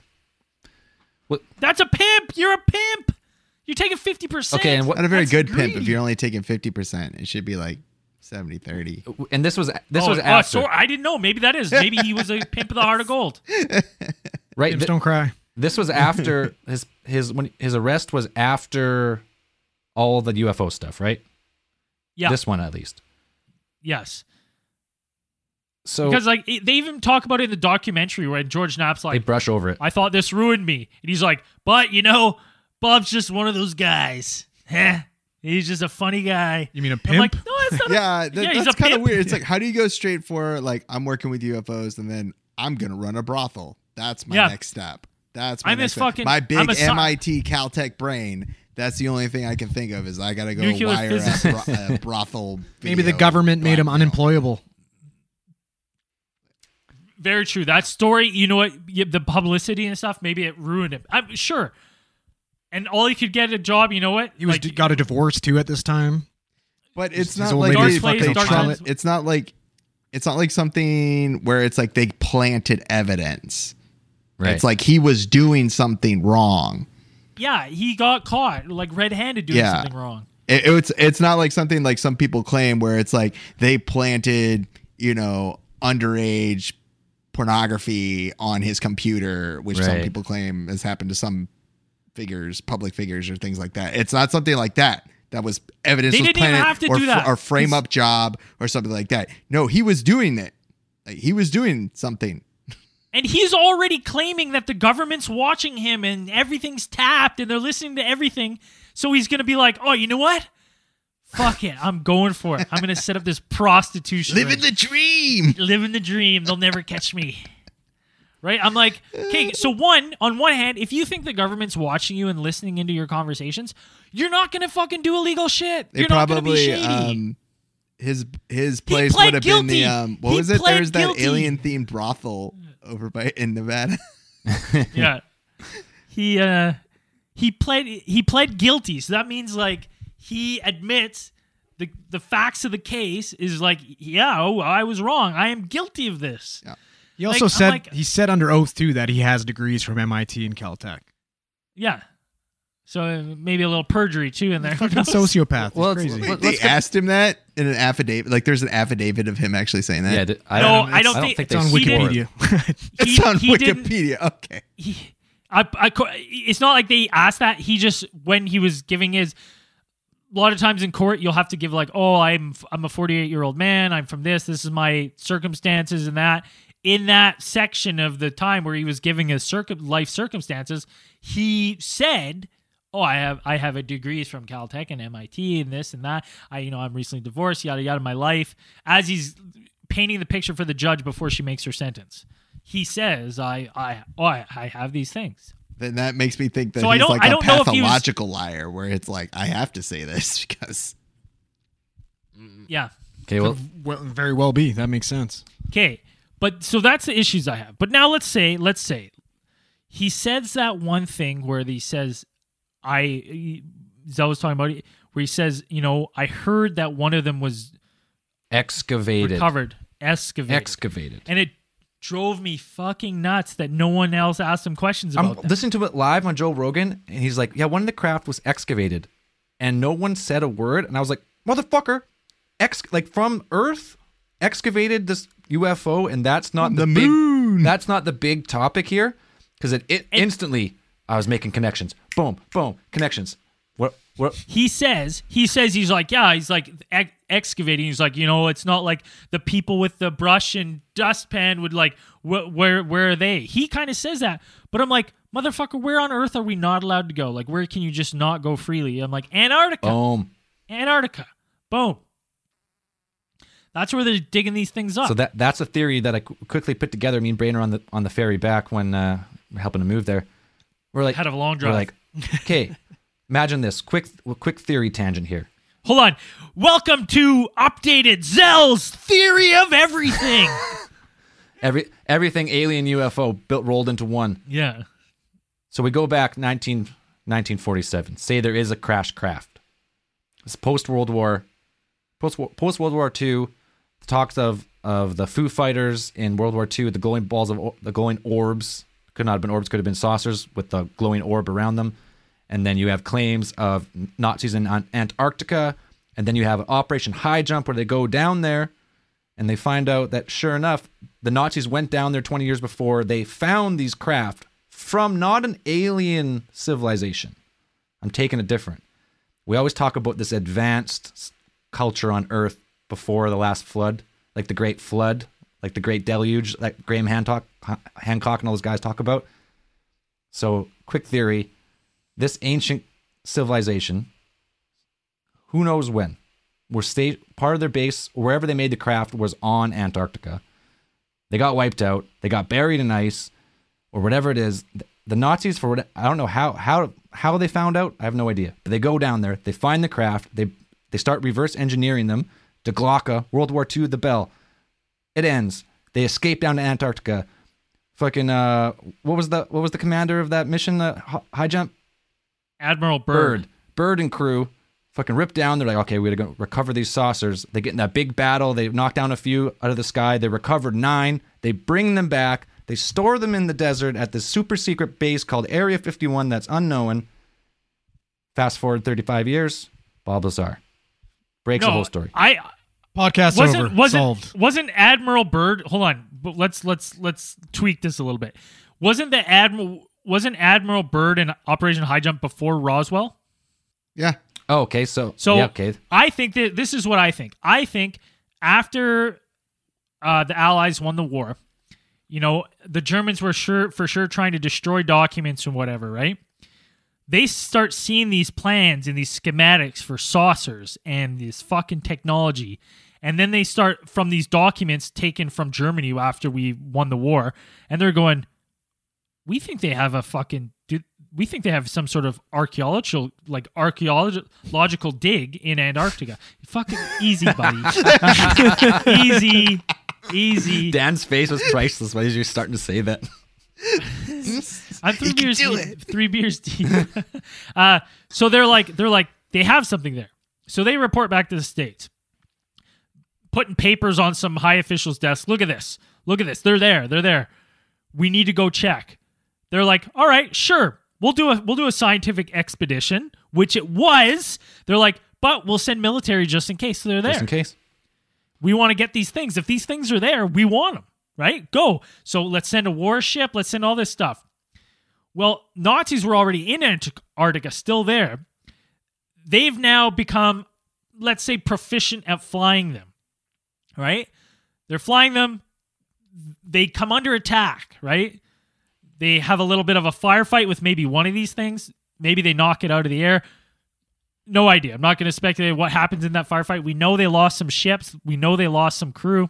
That's a pimp. You're a pimp. You're taking 50%. Okay, and what? Not a very That's good pimp if greedy. you're only taking 50%. It should be like 70-30. And this was Oh, after, so I didn't know. Maybe that is. Maybe he was a pimp of the heart of gold. right? Pimps don't cry. This was after his arrest was after all the UFO stuff, right? Yeah. This one at least. Yes. So Because like they even talk about it in the documentary where George Knapp's they like, brush over it. I thought this ruined me. And he's like, but Bob's just one of those guys. Heh. He's just a funny guy. You mean a I'm pimp? like, no, that's not Yeah, he's that's a kind of pimp. weird. It's like, how do you go straight for like, I'm working with UFOs and then I'm going to run a brothel? That's my Yeah. next step. That's my I'm next this step. fucking- My I'm big a sci- MIT Caltech brain. That's the only thing I can think of is I got to go Nuclear wire physicist. a brothel. Maybe the video government made him blackmail. unemployable. Very true. That story, you know what? The publicity and stuff, maybe it ruined him. I'm sure. And all he could get a job, you know what? He was Like, got a divorce too at this time. But it's His not old like lady they fucking try- Times. it's not like something where it's like they planted evidence. Right. It's like he was doing something wrong. yeah, he got caught like red-handed doing Yeah. something wrong. It's not like something like some people claim where it's like they planted, underage pornography on his computer, which some Right. people claim has happened to some public figures or things like that. It's not something like that. That was evidence They was didn't even planted have to or, do that. or frame up job or something like that. No, he was doing it. Like, he was doing something. And he's already claiming that the government's watching him and everything's tapped and they're listening to everything. So he's going to be like, oh, you know what? Fuck it. I'm going for it. I'm going to set up this prostitution. Living ring. the dream. Living the dream. They'll never catch me. Right? I'm like, okay, so on one hand, if you think the government's watching you and listening into your conversations, you're not going to fucking do illegal shit. They You're not going to be probably shady. his place pled would have been guilty. the what He was it? pled There's that guilty. alien themed brothel over in Nevada. Yeah. He pled guilty. So that means like he admits the facts of the case is like, yeah, oh, I was wrong. I am guilty of this. Yeah. He also I'm said like- he said under oath too that he has degrees from MIT and Caltech. Yeah. So maybe a little perjury too in there. Who Fucking knows? sociopath. Well, It's it's- crazy. Let's They get- asked him that in an affidavit. Like there's an affidavit of him actually saying that. Yeah, I No, don't, I don't think- think It's on they swore it. Wikipedia. It's on he didn't- Wikipedia. Okay. It's not like they asked that. He just, when he was giving his, a lot of times in court, you'll have to give like, oh, I'm a 48-year-old man. I'm from this. This is my circumstances and that. In that section of the time where he was giving his life circumstances, he said, oh, I have a degrees from Caltech and MIT and this and that. I'm recently divorced, yada yada, my life. As he's painting the picture for the judge before she makes her sentence, he says, I have these things. Then that makes me think that So I he's don't- like I a don't know if he was- pathological liar, where it's like I have to say this because Yeah. Okay, well, Well, very well be. That makes sense. Okay. But so that's the issues I have. But now let's say he says that one thing where he says, Zell was talking about it, where he says, I heard that one of them was excavated. excavated. And it drove me fucking nuts that no one else asked him questions I'm about that. listening to it live on Joe Rogan, and he's like, yeah, one of the craft was excavated. And no one said a word. And I was like, motherfucker, like from Earth, excavated this UFO, and that's not the big, moon. that's not the big topic here. Because it instantly, I was making connections. Boom, boom, connections. What? He says he's like excavating. He's like, it's not like the people with the brush and dustpan would like, where are they? He kind of says that, but I'm like, motherfucker, where on earth are we not allowed to go? Like, where can you just not go freely? I'm like, Antarctica. Antarctica. Boom. That's where they're digging these things up. So that's a theory that I quickly put together. Me and Brain are on the ferry back when we're helping to move there. We're like, Had a long drive. We're like, okay, imagine this quick theory tangent here. Hold on. Welcome to updated Zell's theory of everything. Everything alien UFO rolled into one. Yeah. So we go back 1947. Say there is a crash craft. It's post World War II. Talks of the Foo Fighters in World War II, the glowing orbs. Could not have been orbs, could have been saucers with the glowing orb around them. And then you have claims of Nazis in Antarctica. And then you have Operation High Jump where they go down there and they find out that sure enough, the Nazis went down there 20 years before. They found these craft from not an alien civilization. I'm taking it different. We always talk about this advanced culture on Earth before the last flood, like the Great Flood, like the Great Deluge, that Graham Hancock and all those guys talk about. So, quick theory, this ancient civilization, who knows when, part of their base, wherever they made the craft, was on Antarctica. They got wiped out. They got buried in ice, or whatever it is. The Nazis, I don't know how they found out. I have no idea. But they go down there. They find the craft. They start reverse engineering them. De Glocka, World War II, the Bell. It ends. They escape down to Antarctica. Fucking what was the commander of that mission? High jump. Admiral Byrd. Byrd and crew fucking rip down. They're like, okay, we gotta go recover these saucers. They get in that big battle. They knock down a few out of the sky. They recovered 9. They bring them back. They store them in the desert at this super secret base called Area 51 that's unknown. Fast forward 35 years, Bob Lazar breaks the whole story. Podcast over. Solved. Wasn't Admiral Byrd? Hold on, but let's tweak this a little bit. Wasn't Admiral Byrd in Operation High Jump before Roswell? yeah. Oh, okay, so yeah, okay. I think that this is what I think. I think after the Allies won the war, the Germans were for sure trying to destroy documents and whatever, right? They start seeing these plans and these schematics for saucers and this fucking technology. And then they start from these documents taken from Germany after we won the war. And they're going, we think they have a fucking dude. We think they have some sort of archaeological dig in Antarctica. Fucking easy, buddy. Easy. Dan's face was priceless when you're starting to say that. I'm 3 beers deep. So they're like they have something there. So they report back to the States, putting papers on some high official's desk. Look at this. They're there. We need to go check. They're like, all right, sure. We'll do a scientific expedition, which it was. They're like, but we'll send military just in case they're there. Just in case. We want to get these things. If these things are there, we want them, right? Go. So let's send a warship. Let's send all this stuff. Well, Nazis were already in Antarctica, still there. They've now become, let's say, proficient at flying them, right? They're flying them. They come under attack, right? They have a little bit of a firefight with maybe one of these things. Maybe they knock it out of the air. No idea. I'm not going to speculate what happens in that firefight. We know they lost some ships. We know they lost some crew.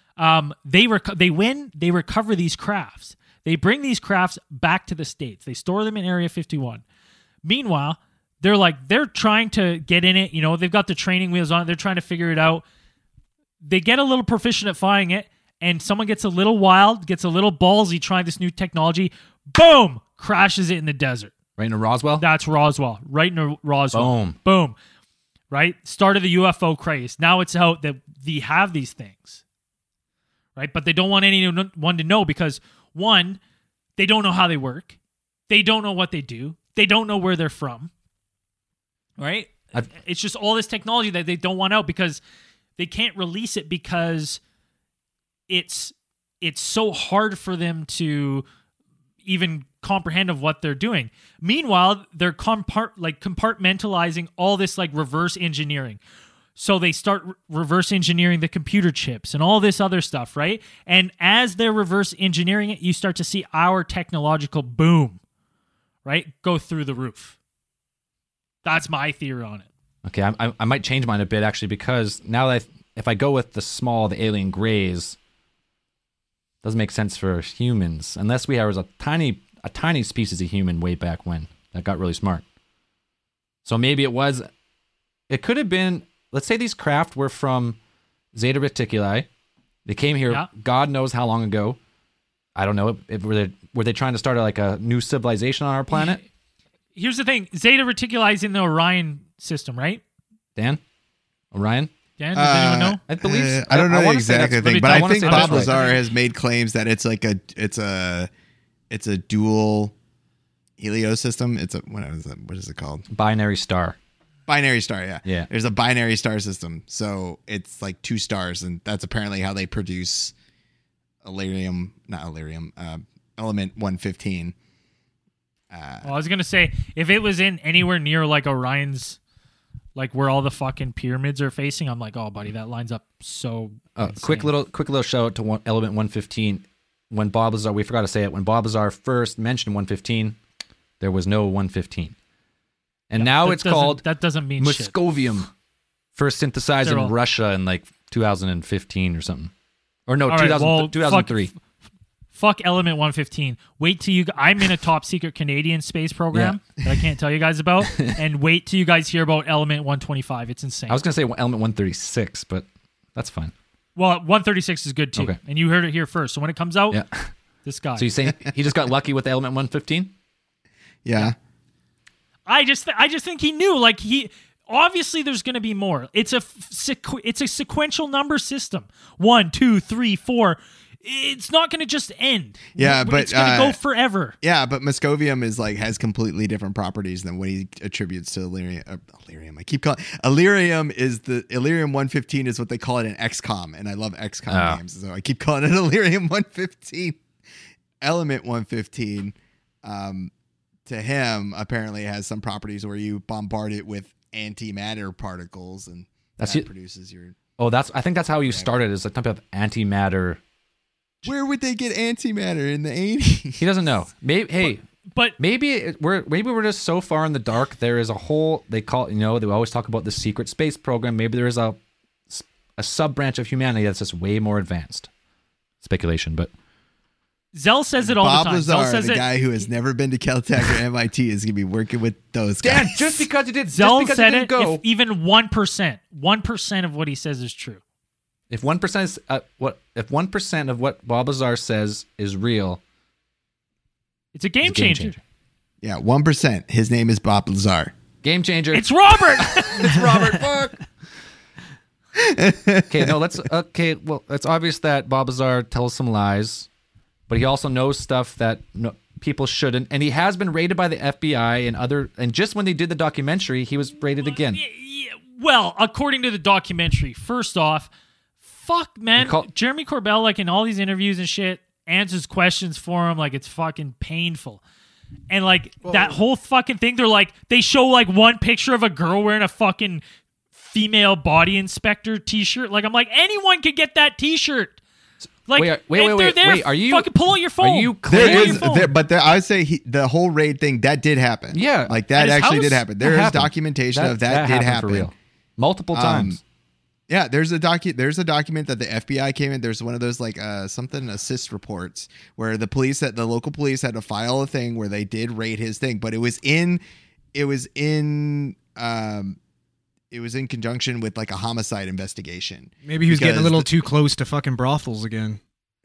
They win. They recover these crafts. They bring these crafts back to the States. They store them in Area 51. Meanwhile, they're trying to get in it. You know, they've got the training wheels on. They're trying to figure it out. They get a little proficient at flying it. And someone gets a little wild, gets a little ballsy trying this new technology. Boom! Crashes it in the desert. Right in Roswell? That's Roswell. Right in Roswell. Boom. Right? Start of the UFO craze. Now it's out that they have these things. Right? But they don't want anyone to know because, one, they don't know how they work. They don't know what they do. They don't know where they're from. Right? It's just all this technology that they don't want out because they can't release it because it's so hard for them to even comprehend of what they're doing. Meanwhile, they're compartmentalizing all this like reverse engineering. So they start reverse engineering the computer chips and all this other stuff, right? And as they're reverse engineering it, you start to see our technological boom, right? Go through the roof. That's my theory on it. Okay, I might change mine a bit actually because now that if I go with the alien grays, doesn't make sense for humans unless we was a tiny species of human way back when that got really smart. So maybe it could have been, let's say these craft were from Zeta Reticuli. They came here, God knows how long ago. I don't know. Were they trying to start like a new civilization on our planet? Here's the thing. Zeta Reticuli is in the Orion system, right? Dan? Orion? Dan, does anyone know? I believe. I don't know the exact thing, but I think Bob right. Lazar has made claims that it's like it's a dual Helios system. It's what is it called? Binary star. Binary star, yeah. Yeah. There's a binary star system, so it's like two stars, and that's apparently how they produce element 115. Well, I was gonna say if it was in anywhere near like Orion's. Like where all the fucking pyramids are facing, I'm like, oh, buddy, that lines up so. Quick little shout out to element 115. When Bob Lazar, we forgot to say it. When Bob Lazar first mentioned 115, there was no 115, and now it's called. That doesn't mean Moscovium. Shit. First synthesized in Russia in like 2015 or something, or no, 2003. Fuck element 115. Wait till I'm in a top secret Canadian space program that I can't tell you guys about, and wait till you guys hear about element 125. It's insane. I was gonna say element 136, but that's fine. Well, 136 is good too, okay. And you heard it here first. So when it comes out, this guy. So you saying he just got lucky with element 115? Yeah. I just think he knew. Like obviously there's going to be more. It's a sequential number system. 1, 2, 3, 4. It's not going to just end. Yeah, but it's going to go forever. Yeah, but Moscovium has completely different properties than what he attributes to Illyrium. I keep calling Illyrium is the Illyrium 115 is what they call it in XCOM, and I love XCOM games, so I keep calling it Illyrium 115. Element 115, to him apparently has some properties where you bombard it with antimatter particles, and that produces your. Oh, I think that's how you started. Is a type of antimatter. Where would they get antimatter in the 80s? He doesn't know. Maybe, maybe we're just so far in the dark. There is a whole they always talk about the secret space program. Maybe there is a sub branch of humanity that's just way more advanced. Speculation, but Zell says it all Bob the time. Zell Lazar, says the it. guy who has never been to Caltech or MIT, is going to be working with those guys. Dan, just because you did, Zell just because said you it. didn't go. If even 1% of what he says is true. If 1% is if 1% of what Bob Lazar says is real, It's a game changer. Yeah, 1%. His name is Bob Lazar. Game changer. It's Robert. It's Robert. Fuck. Okay, no, well, it's obvious that Bob Lazar tells some lies, but he also knows stuff that people shouldn't, and he has been raided by the FBI and just when they did the documentary, he was raided again. Yeah, well, according to the documentary, first off, fuck, man, Jeremy Corbell, like in all these interviews and shit, answers questions for him like it's fucking painful. And like that whole fucking thing, they show like one picture of a girl wearing a fucking female body inspector t-shirt. Like I'm like, anyone could get that t-shirt. Like, wait. Are you fucking pull out your phone? Are you I would say the whole raid thing that did happen. Yeah, like that actually did happen. There is documentation of that did happen for real, multiple times. Yeah, there's a document that the FBI came in. There's one of those like something assist reports where the local police had to file a thing where they did raid his thing, but it was in conjunction with like a homicide investigation. Maybe he was getting a little too close to fucking brothels again.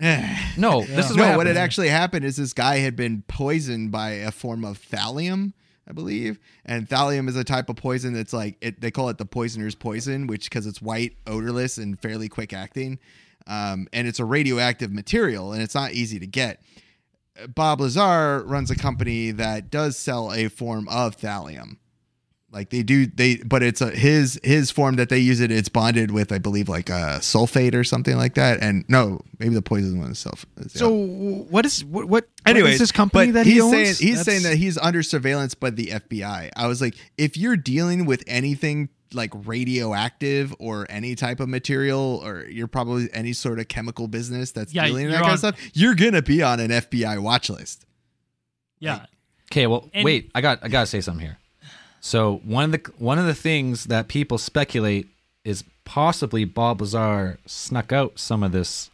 No, this is what had actually happened is this guy had been poisoned by a form of thallium, I believe. And thallium is a type of poison that's like they call it the poisoner's poison, which because it's white, odorless, and fairly quick acting. And it's a radioactive material, and it's not easy to get. Bob Lazar runs a company that does sell a form of thallium. Like but it's his form that they use it. It's bonded with, I believe, like sulfate or something like that. And no, maybe the poison one is self. So what is this company but that he owns? He's saying that he's under surveillance by the FBI. I was like, if you're dealing with anything like radioactive or any type of material, or you're probably any sort of chemical business that's dealing with that kind of stuff, you're gonna be on an FBI watch list. Yeah. Okay. Well, wait. I gotta say something here. So one of the things that people speculate is possibly Bob Lazar snuck out some of this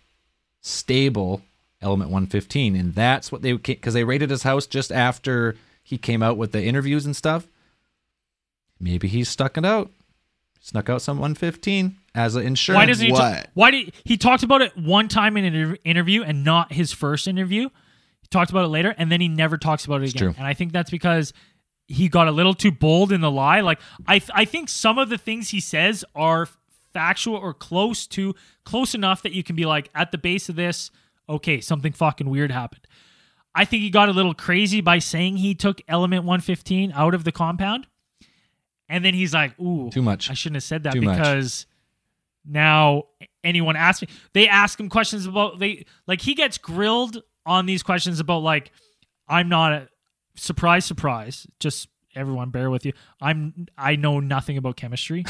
stable element 115, and that's what because they raided his house just after he came out with the interviews and stuff. Maybe he snuck out some 115 as an insurance. Why doesn't he talked about it one time in an interview and not his first interview? He talked about it later, and then he never talks about it again. True. And I think that's because he got a little too bold in the lie. Like I think some of the things he says are factual or close enough that you can be like, at the base of this, okay, something fucking weird happened. I think he got a little crazy by saying he took element 115 out of the compound. And then he's like, ooh, too much. I shouldn't have said that because now anyone asks me, they ask him questions about, he gets grilled on these questions about like, I'm not a surprise, just everyone bear with you. I know nothing about chemistry.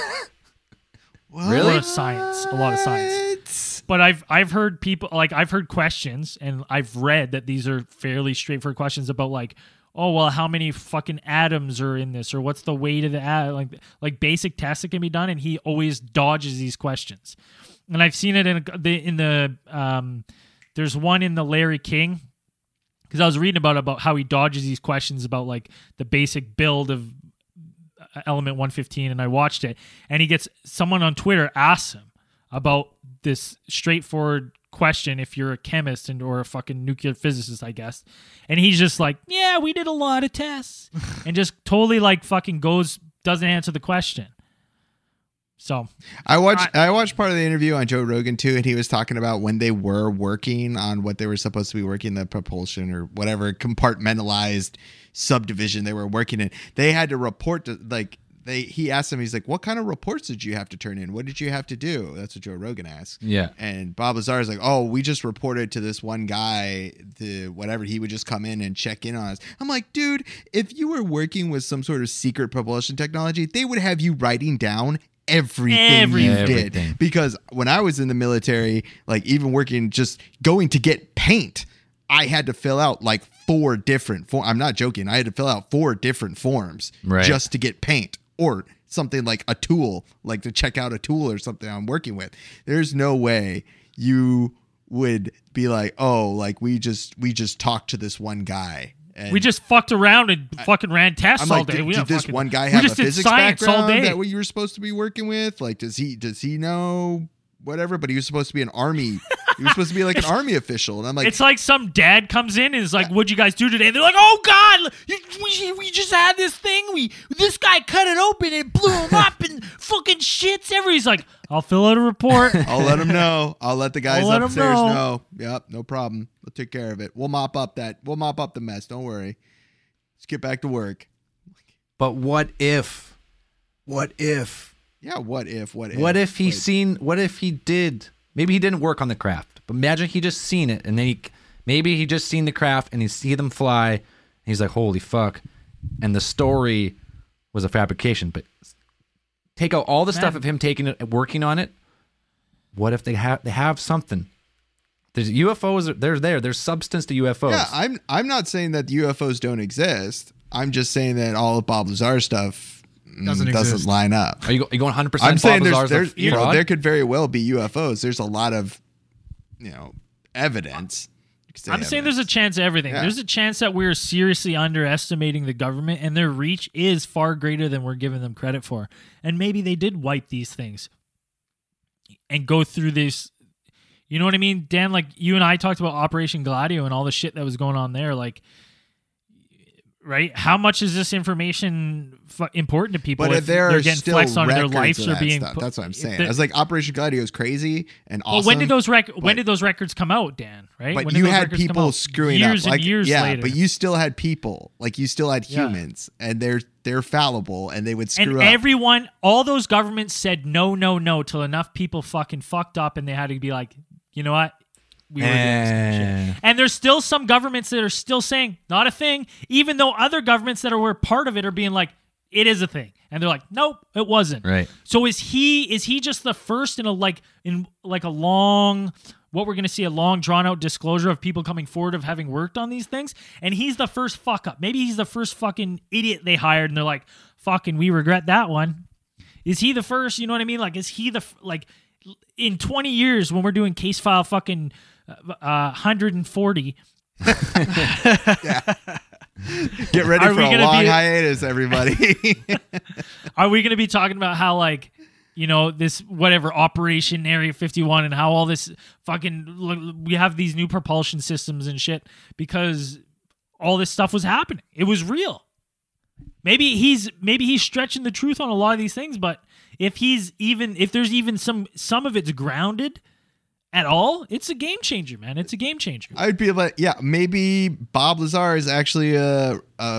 Really? A lot of science. But I've heard people, like I've heard questions and I've read that these are fairly straightforward questions about like, oh, well, how many fucking atoms are in this, or what's the weight of the atom, like basic tests that can be done, and he always dodges these questions. And I've seen it in the there's one in the Larry King, because I was reading about how he dodges these questions about like the basic build of element 115, and I watched it, and he gets someone on Twitter asks him about this straightforward question if you're a chemist or a fucking nuclear physicist, I guess, and he's just like, yeah, we did a lot of tests, and just totally like fucking doesn't answer the question. So I watched part of the interview on Joe Rogan too, and he was talking about when they were working on what they were supposed to be working, the propulsion or whatever compartmentalized subdivision they were working in. They had to report to he asked him, he's like, what kind of reports did you have to turn in? What did you have to do? That's what Joe Rogan asked. Yeah. And Bob Lazar is like, oh, we just reported to this one guy to whatever. He would just come in and check in on us. I'm like, dude, if you were working with some sort of secret propulsion technology, they would have you writing down everything you did. Because when I was in the military, like even working, just going to get paint, I had to fill out like 4 different forms. I'm not joking. I had to fill out 4 different forms just to get paint. Or something like a tool, like to check out a tool or something I'm working with. There's no way you would be like, oh, like we just talked to this one guy. And We just fucked around and fucking ran tests I'm all like, day. did this one guy we have a just did physics science all background day. that what you were supposed to be working with? Like, does he know whatever? But he was supposed to be an army. He was supposed to be like an army official. And I'm like, It's like some dad comes in and is like, "What'd you guys do today?" And they're like, "Oh God, we just had this thing. This guy cut it open and blew him up and fucking shits everywhere." He's like, "I'll fill out a report." I'll let him know. I'll let the guys I'll let 'em upstairs know. know. Yep, no problem. We'll take care of it. We'll mop up the mess. Don't worry. Let's get back to work. But what if? What if? Yeah, what if? What if he did? Maybe he didn't work on the craft, but imagine he just seen it, and then maybe he just seen the craft and he see them fly, and he's like, "Holy fuck!" And the story was a fabrication. But take out all the stuff of him taking it, working on it. What if they have something? There's UFOs. There's substance to UFOs. Yeah, I'm not saying that UFOs don't exist. I'm just saying that all of Bob Lazar stuff Doesn't exist. line up. Are you going 100%? I'm saying Bob there's Lazar's a fraud? there could very well be UFOs. There's a lot of evidence. I'm saying there's a chance of everything. Yeah. There's a chance that we're seriously underestimating the government, and their reach is far greater than we're giving them credit for. And maybe they did wipe these things and go through this. You know what I mean, Dan? Like you and I talked about Operation Gladio and all the shit that was going on there. Like, right? How much is this information important to people? But if there are getting still flexed on their records lives of are that being stuff, that's what I'm saying. the- I was like, Operation Gladio is crazy and awesome. Well, when did those records come out, Dan? Right? But When did you those had records come people out? screwing years up, like and years yeah. later. But you still had people, like you still had Yeah. humans, and they're fallible, and they would screw And up. everyone, all those governments said no, no, no till enough people fucking fucked up, and they had to be like, you know what? We were doing this kind of shit. And there's still some governments that are still saying not a thing, even though other governments that were part of it are being like, it is a thing, and they're like, nope, it wasn't. Right. So is he just the first in a long, what we're gonna see, a long drawn out disclosure of people coming forward of having worked on these things, and he's the first fuck up. Maybe he's the first fucking idiot they hired, and they're like, fucking, we regret that one. Is he the first? You know what I mean? Like, is he in 20 years when we're doing case file fucking 140? Get ready Are for we a gonna long be- hiatus, everybody. Are we going to be talking about how, like, you know, this whatever Operation Area 51 and how all this fucking, we have these new propulsion systems and shit because all this stuff was happening. It was real. Maybe he's stretching the truth on a lot of these things, but if there's even some of it's grounded at all, it's a game changer, man. It's a game changer. I'd be like, yeah, maybe Bob Lazar is actually a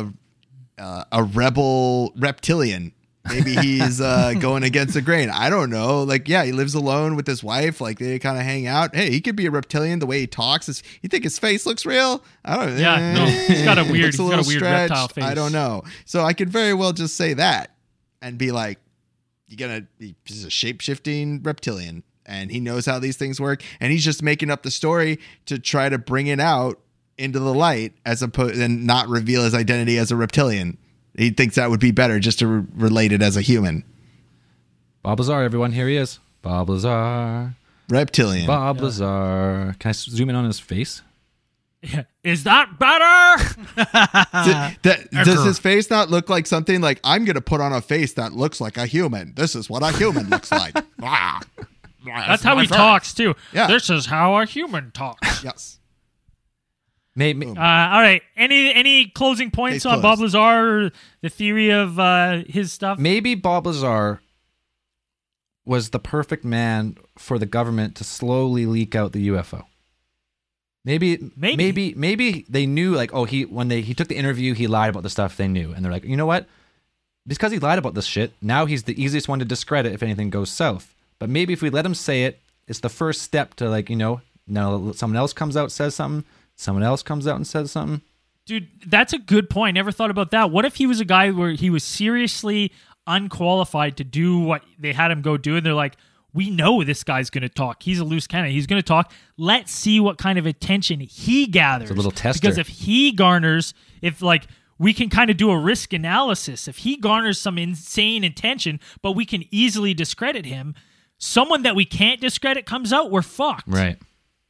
rebel reptilian. Maybe he's going against the grain. I don't know. Like, yeah, he lives alone with his wife. Like, they kind of hang out. Hey, he could be a reptilian. The way he talks, you think his face looks real? I don't know. Yeah, no, he's got a weird, Looks reptile stretched. face. I don't know. So I could very well just say that and be like, he's a shape-shifting reptilian, and he knows how these things work, and he's just making up the story to try to bring it out into the light as opposed and not reveal his identity as a reptilian. He thinks that would be better just to relate it as a human. Bob Lazar, everyone, here he is. Bob Lazar. Reptilian. Bob Lazar. Can I zoom in on his face? Yeah. Is that better? Does his face not look like something like, I'm going to put on a face that looks like a human? This is what a human looks like. That's how he talks too. Yeah. This is how a human talks. Yes. Maybe. All right. Any closing points Case on closed. Bob Lazar or the theory of his stuff? Maybe Bob Lazar was the perfect man for the government to slowly leak out the UFO. Maybe they knew, like, oh, when he took the interview, he lied about the stuff they knew, and they're like, you know what? Because he lied about this shit, now he's the easiest one to discredit if anything goes south. But maybe if we let him say it, it's the first step to, like, you know, now someone else comes out, says something, someone else comes out and says something. Dude, that's a good point. Never thought about that. What if he was a guy where he was seriously unqualified to do what they had him go do, and they're like, we know this guy's going to talk. He's a loose cannon. He's going to talk. Let's see what kind of attention he gathers. It's a little tester. Because if he garners, we can kind of do a risk analysis. If he garners some insane attention, but we can easily discredit him, someone that we can't discredit comes out, we're fucked. Right.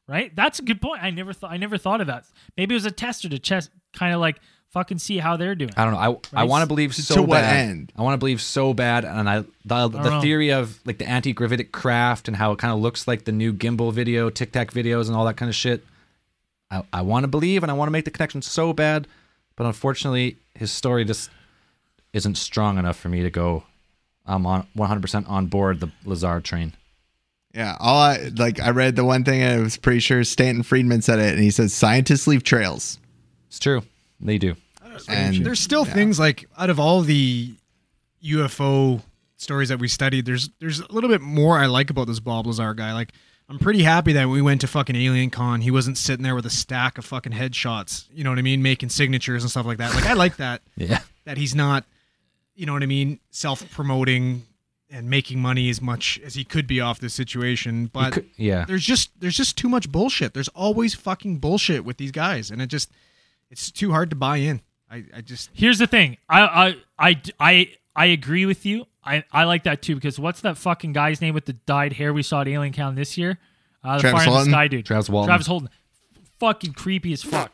right? That's a good point. I never thought of that. Maybe it was a tester to kind of like fucking see how they're doing. I don't know. I want to believe so to bad. what end? I want to believe so bad, and the theory of like the anti-gravitic craft and how it kind of looks like the new gimbal video, Tic Tac videos, and all that kind of shit. I want to believe, and I want to make the connection so bad, but unfortunately, his story just isn't strong enough for me to go. I'm on 100% on board the Lazar train. Yeah, I read the one thing and I was pretty sure Stanton Friedman said it, and he says scientists leave trails. It's true. They do. And there's still things like out of all the UFO stories that we studied, there's a little bit more I like about this Bob Lazar guy. Like, I'm pretty happy that we went to fucking Alien Con. He wasn't sitting there with a stack of fucking headshots, you know what I mean, making signatures and stuff like that. Like, I like that. Yeah. That he's not, you know what I mean, self-promoting and making money as much as he could be off this situation. But there's just too much bullshit. There's always fucking bullshit with these guys, and it's too hard to buy in. Here's the thing. I agree with you. I like that too, because what's that fucking guy's name with the dyed hair we saw at Alien Con this year? The Travis Fire in the Walton? Sky dude. Travis Walton. Travis Holden. Fucking creepy as fuck.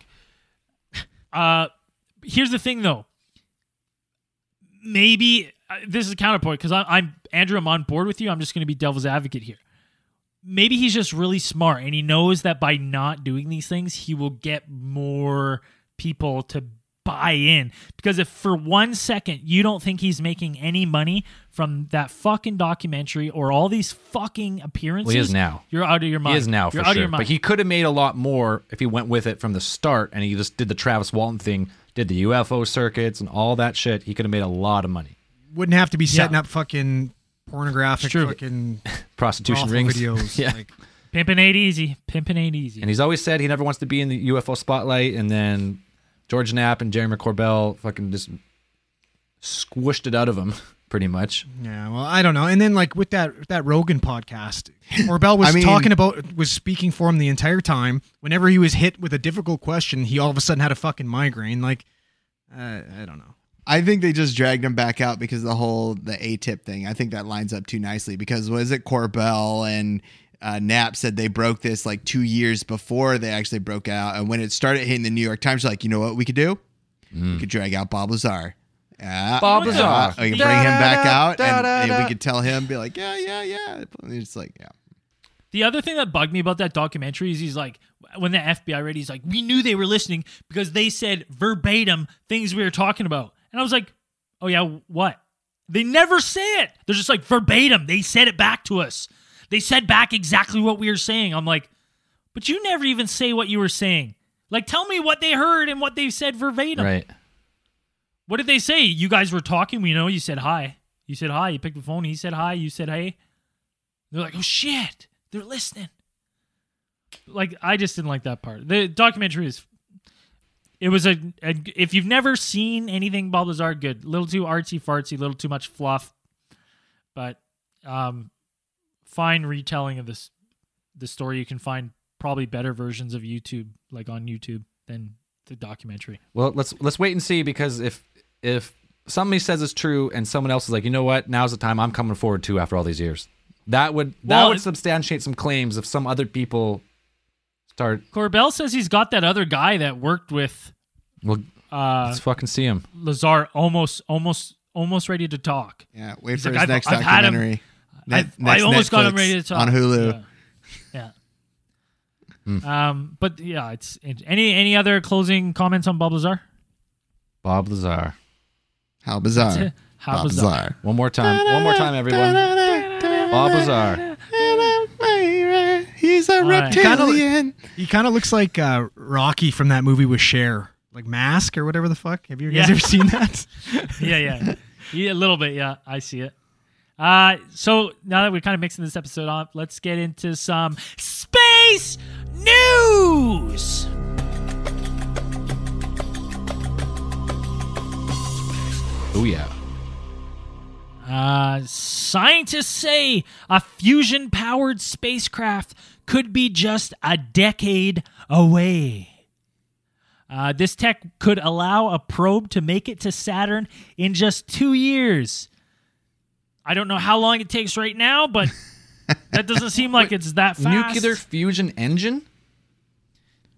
Here's the thing though. Maybe this is a counterpoint, because I'm Andrew. I'm on board with you. I'm just going to be devil's advocate here. Maybe he's just really smart, and he knows that by not doing these things, he will get more people to buy in. Because if for 1 second you don't think he's making any money from that fucking documentary or all these fucking appearances, Well, he is now. You're out of your mind. He is now, You're for out sure. of your mind. But he could have made a lot more if he went with it from the start, and he just did the Travis Walton thing, did the UFO circuits and all that shit. He could have made a lot of money. Wouldn't have to be setting up fucking pornographic fucking Prostitution brothel rings. videos. Yeah. Like, Pimpin' ain't easy. Pimpin' ain't easy. And he's always said he never wants to be in the UFO spotlight, and then George Knapp and Jeremy Corbell fucking just squished it out of him, pretty much. yeah, well, I don't know. And then like with that Rogan podcast, Corbell was was speaking for him the entire time. Whenever he was hit with a difficult question, he all of a sudden had a fucking migraine. Like, I don't know. I think they just dragged him back out because of the ATIP thing. I think that lines up too nicely because was it Corbell and Knapp said they broke this like 2 years before they actually broke out. And when it started hitting the New York Times, they're like, you know what we could do? We could drag out Bob Lazar. Yeah, Bob Lazar. We can bring him back out and we could tell him, be like, yeah. And it's like, yeah. The other thing that bugged me about that documentary is he's like, when the FBI read, he's like, we knew they were listening because they said verbatim things we were talking about. And I was like, oh yeah, what? They never say it. They're just like verbatim. They said it back to us. They said back exactly what we were saying. I'm like, but you never even say what you were saying. Like, tell me what they heard and what they said verbatim. Right. What did they say? You guys were talking. We know you said hi. You said hi. You picked the phone. He said hi. You said hey. They're like, oh shit. They're listening. Like, I just didn't like that part. The documentary is... It was if you've never seen anything Bob Lazar, good. A little too artsy fartsy, a little too much fluff, but fine retelling of the story. You can find probably better versions of YouTube, like on YouTube, than the documentary. Well, let's wait and see, because if somebody says it's true and someone else is like, you know what, now's the time I'm coming forward to after all these years. That would substantiate some claims if some other people start. Corbell says he's got that other guy that worked with. Well, let's fucking see him. Lazar almost ready to talk. Yeah, wait He's for like, his next I've had him. documentary. I almost got him ready to talk on Hulu. Yeah. But yeah, it's any other closing comments on Bob Lazar? Bob Lazar. How bizarre. How Bob bizarre. Lazar. One more time, everyone. Bob Lazar. He's a right. reptilian. He kind of looks like Rocky from that movie with Cher, like Mask or whatever the fuck. Have you guys ever seen that? Yeah, a little bit. Yeah, I see it. So now that we're kind of mixing this episode up, let's get into some space news. Oh yeah. Scientists say a fusion-powered spacecraft could be just a decade away. This tech could allow a probe to make it to Saturn in just 2 years. I don't know how long it takes right now, but that doesn't seem like it's that fast. Nuclear fusion engine?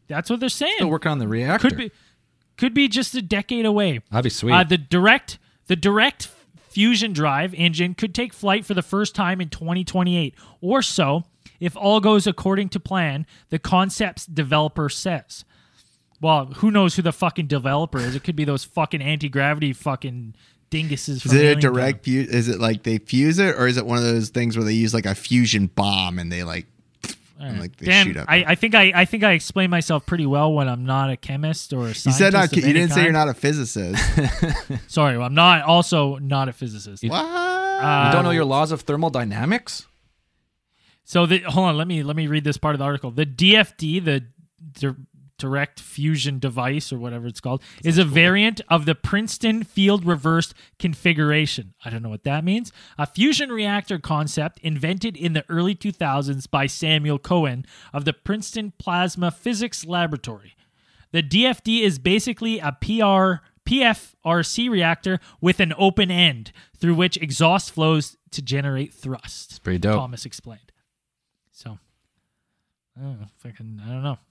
That's what they're saying. Still working on the reactor. Could be just a decade away. That'd be sweet. The direct fusion drive engine could take flight for the first time in 2028 or so, if all goes according to plan, the concept's developer says. Well, who knows who the fucking developer is? It could be those fucking anti-gravity fucking dinguses. Is it a direct fuse? Is it like they fuse it, or is it one of those things where they use like a fusion bomb and they like, and, like they shoot up? I think I explained myself pretty well when I'm not a chemist or a scientist. You said not. You didn't say you're not a physicist. Sorry, well, I'm not a physicist. What? You don't know your laws of thermodynamics? So hold on, let me read this part of the article. The DFD, the direct fusion device or whatever it's called, is a variant of the Princeton field reversed configuration. I don't know what that means. A fusion reactor concept invented in the early 2000s by Samuel Cohen of the Princeton Plasma Physics Laboratory. The DFD is basically a PFRC reactor with an open end through which exhaust flows to generate thrust. It's pretty dope. Thomas explained. So, I don't know.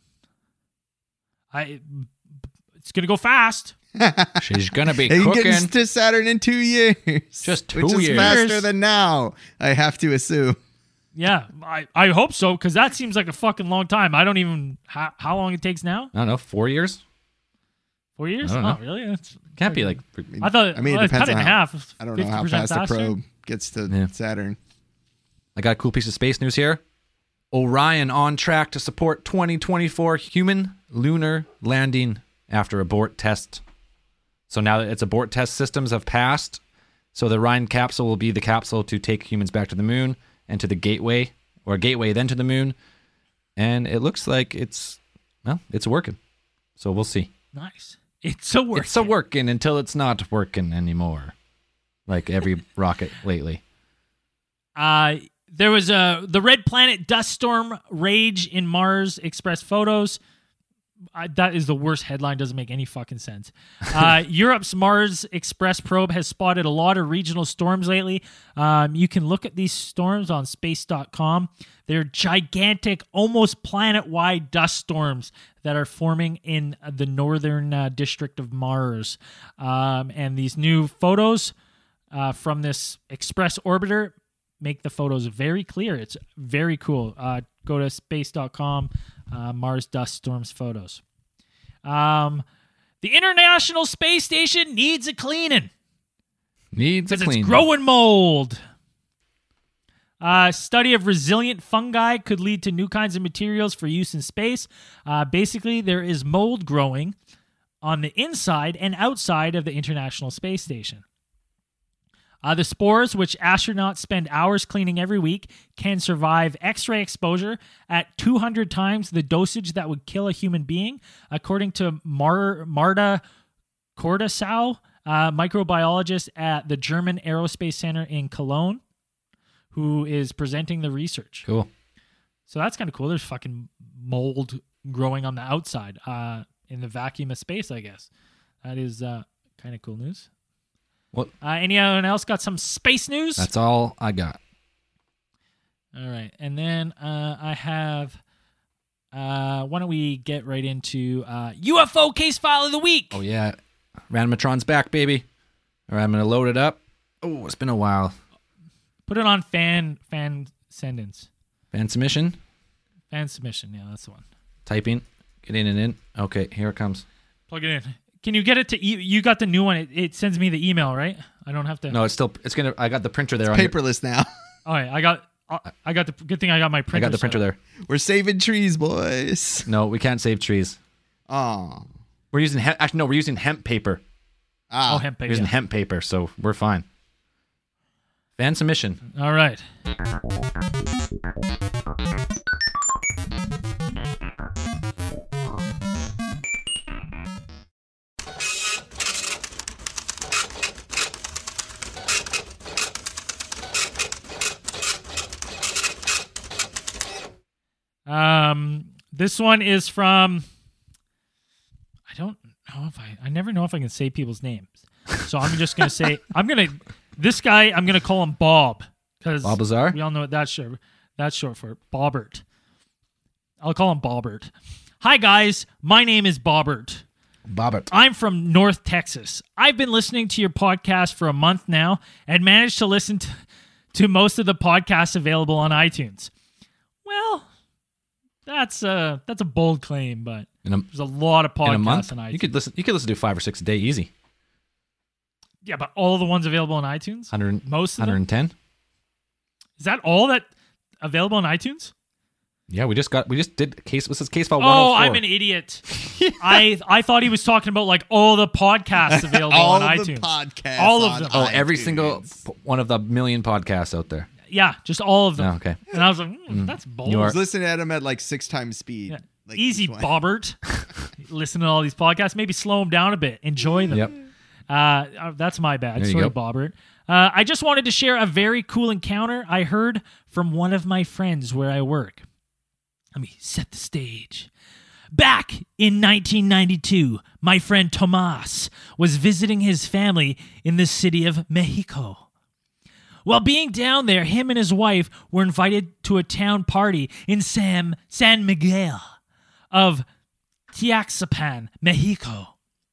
It's gonna go fast. She's gonna be They can cooking. get to Saturn in 2 years. Just 2 which is years. faster than now, I have to assume. Yeah, I hope so, because that seems like a fucking long time. I don't even how long it takes now. I don't know, 4 years? 4 years? I don't know. Oh, really? That's Can't be like. I thought. I mean, it well, depends cut it on in how- half. I don't know how 50% fast the faster? probe gets to Yeah. Saturn. I got a cool piece of space news here. Orion on track to support 2024 human lunar landing after abort test. So now that its abort test systems have passed, so the Orion capsule will be the capsule to take humans back to the moon and to the gateway, or a gateway then to the moon. And it looks like it's working. So we'll see. Nice. It's a work. It's a working until it's not working anymore. Like every rocket lately. There was the red planet dust storm rage in Mars expressed photos. That is the worst headline. Doesn't make any fucking sense. Europe's Mars Express probe has spotted a lot of regional storms lately. You can look at these storms on space.com. They're gigantic, almost planet-wide dust storms that are forming in the northern district of Mars. And these new photos from this Express orbiter make the photos very clear. It's very cool. Go to space.com, Mars dust storms photos. The International Space Station needs a cleaning. Needs a Because clean. it's growing mold. Study of resilient fungi could lead to new kinds of materials for use in space. Basically, there is mold growing on the inside and outside of the International Space Station. The spores, which astronauts spend hours cleaning every week, can survive X-ray exposure at 200 times the dosage that would kill a human being, according to Marta Cordasau, microbiologist at the German Aerospace Center in Cologne, who is presenting the research. Cool. So that's kind of cool. There's fucking mold growing on the outside in the vacuum of space, I guess. That is kind of cool news. What? Anyone else got some space news? That's all I got. All right. And then I have, why don't we get right into UFO case file of the week? Oh, yeah. Randomatron's back, baby. All right, I'm going to load it up. Oh, it's been a while. Put it on fan send-ins. Fan submission. Fan submission. Yeah, that's the one. Typing. Get in and in. Okay, here it comes. Plug it in. Can you get it to you got the new one? It sends me the email, right? I don't have to. No, it's going to, I got the printer there. Paperless now. All right, I got the good thing I got my printer. I got the set printer up. there. We're saving trees, boys. No, we can't save trees. Oh. We're using we're using hemp paper. Oh, hemp We're paper. using Yeah. hemp paper, so we're fine. Fan submission. All right. This one is from. I don't know if I never know if I can say people's names, so I'm just gonna say this guy. I'm gonna call him Bob because Bob Lazar? we all know what that's short for. Bobbert. I'll call him Bobbert. Hi, guys. My name is Bobbert. Bobbert. I'm from North Texas. I've been listening to your podcast for a month now and managed to listen to most of the podcasts available on iTunes. Well, that's a bold claim, but there's a lot of In a month, podcasts on iTunes. you could listen to 5 or 6 a day, easy. Yeah, but all the ones available on iTunes? 100, Most of them? 110. Is that all that available on iTunes? Yeah, we just did case. This is case file 104. Oh, I'm an idiot. I thought he was talking about like all the podcasts available All on the iTunes. podcasts All of on them. Oh, every iTunes. single one of the million podcasts out there. Yeah, just all of them. Oh, okay. And I was like, that's bold. You I are- was listening at him at like 6 times speed. Yeah. Like Easy, each one. Bobbert. Listen to all these podcasts. Maybe slow them down a bit. Enjoy them. Yep. That's my bad. There you Sorry, go. Bobbert. I just wanted to share a very cool encounter I heard from one of my friends where I work. Let me set the stage. Back in 1992, my friend Tomas was visiting his family in the city of Mexico. While being down there, him and his wife were invited to a town party in San Miguel of Tiaxapan, Mexico.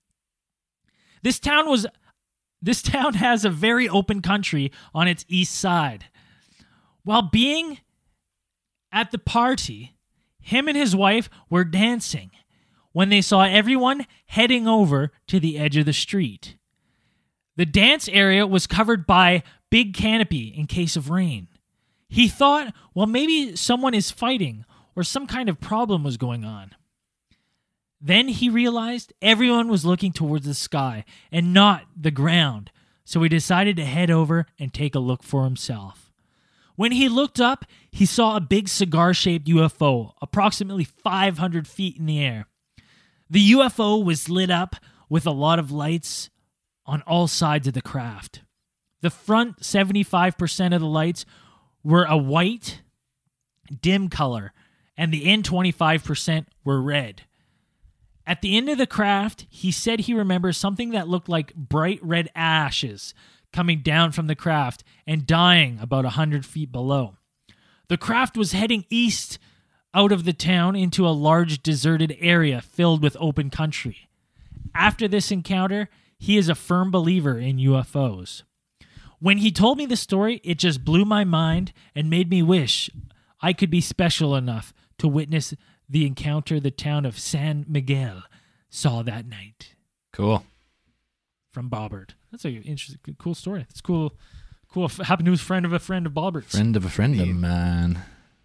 This town has a very open country on its east side. While being at the party, him and his wife were dancing when they saw everyone heading over to the edge of the street. The dance area was covered by big canopy in case of rain. He thought, well, maybe someone is fighting or some kind of problem was going on. Then he realized everyone was looking towards the sky and not the ground, so he decided to head over and take a look for himself. When he looked up, he saw a big cigar-shaped UFO, approximately 500 feet in the air. The UFO was lit up with a lot of lights on all sides of the craft. The front 75% of the lights were a white, dim color, and the end 25% were red. At the end of the craft, he said he remembers something that looked like bright red ashes coming down from the craft and dying about 100 feet below. The craft was heading east out of the town into a large deserted area filled with open country. After this encounter, he is a firm believer in UFOs. When he told me the story, it just blew my mind and made me wish I could be special enough to witness the encounter the town of San Miguel saw that night. Cool. From Bobbert. That's a interesting, cool story. It's cool. Happened to his friend of Bobbert's. Friend of a friend of mine.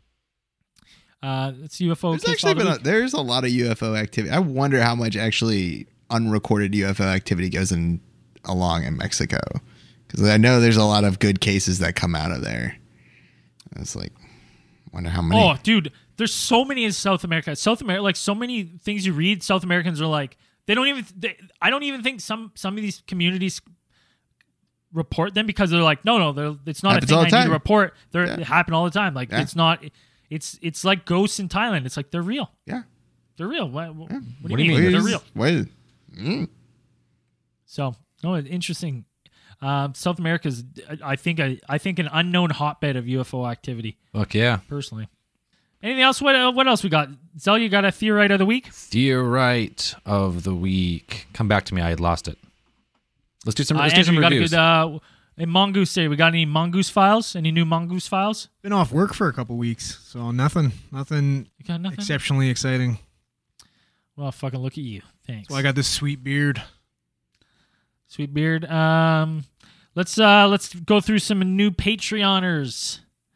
It's UFO. There's case actually file of the week. there's a lot of UFO activity. I wonder how much actually unrecorded UFO activity goes along in Mexico, because I know there's a lot of good cases that come out of there. It's like, wonder how many. Oh, dude, there's so many in South America. South America, like so many things you read. South Americans are like, I don't even think some of these communities report them because they're like, no, it's not Happens a all thing the I need to time. report. Yeah. They happen all the time. Like Yeah. it's not. It's like ghosts in Thailand. It's like they're real. Yeah. They're real. What do What you do you mean? mean? They're real. What? So, no, interesting. South America's, I think an unknown hotbed of UFO activity. Fuck yeah. Personally. Anything else? What else we got? Zell, you got a theorite of the week? Theorite of the week. Come back to me. I had lost it. Let's do some Andrew, you got reviews. a good. In Mongoose Day, we got any Mongoose files? Any new Mongoose files? Been off work for a couple weeks, so nothing You got nothing? exceptionally exciting. Well, fucking look at you. Thanks. So I got this sweet beard. Sweet beard. Let's go through some new Patreoners.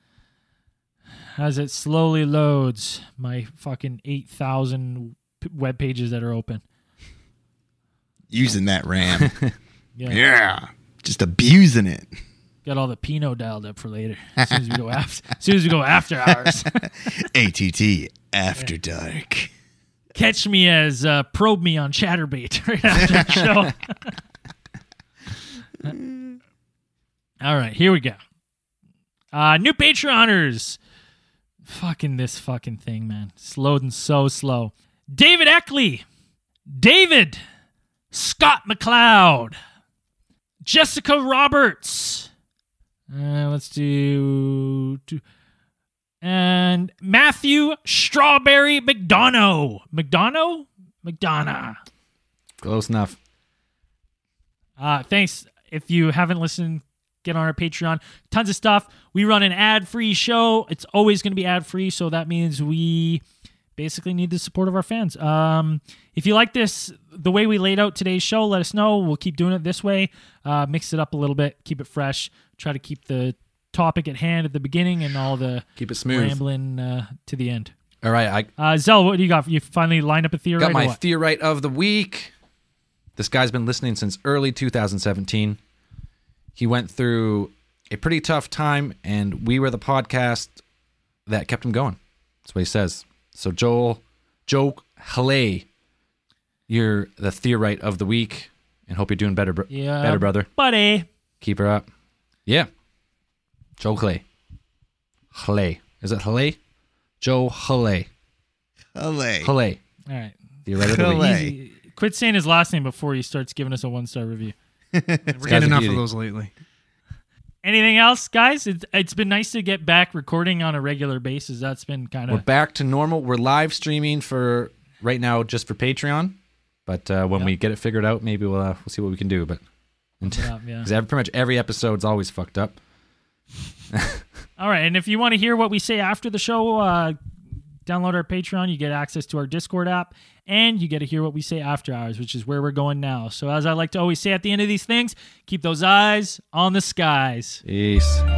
As it slowly loads my fucking 8,000 web pages that are open. Using that RAM. Yeah. Yeah. Just abusing it. Got all the Pinot dialed up for later. As soon as we go after hours. ATT After Dark. Catch me as probe me on Chatterbait right after the show. All right, here we go. New Patreoners. Fucking this fucking thing, man. It's loading so slow. David Eckley. David. Scott McLeod. Jessica Roberts. Let's do... And Matthew Strawberry McDonough. McDonough. Close enough. Thanks. If you haven't listened, get on our Patreon. Tons of stuff. We run an ad-free show. It's always going to be ad-free, so that means we basically need the support of our fans. If you like this, the way we laid out today's show, let us know. We'll keep doing it this way. Mix it up a little bit. Keep it fresh. Try to keep the topic at hand at the beginning and all the Keep it smooth. rambling to the end. All right, Zell, what do you got? You finally lined up a theory? got my theorite of the week. This guy's been listening since early 2017. He went through a pretty tough time, and we were the podcast that kept him going. That's what he says. So Joe Haley, you're the theorite of the week, and hope you're doing better, better, brother. Buddy. Keep her up. Yeah. Joe Haley. Is it Haley? Joe Haley. Haley. Haley. All right. Theorite of the week. Haley. Easy. Quit saying his last name before he starts giving us a 1-star review. We're guy's getting a enough beauty. of those lately. Anything else, guys? It's been nice to get back recording on a regular basis. That's been kind We're of... back to normal. We're live streaming for right now, just for Patreon. But when we get it figured out, maybe we'll see what we can do. But yeah. because pretty much every episode's always fucked up. All right, and if you want to hear what we say after the show, download our Patreon. You get access to our Discord app, and you get to hear what we say after hours, which is where we're going now. So as I like to always say at the end of these things, keep those eyes on the skies. Peace.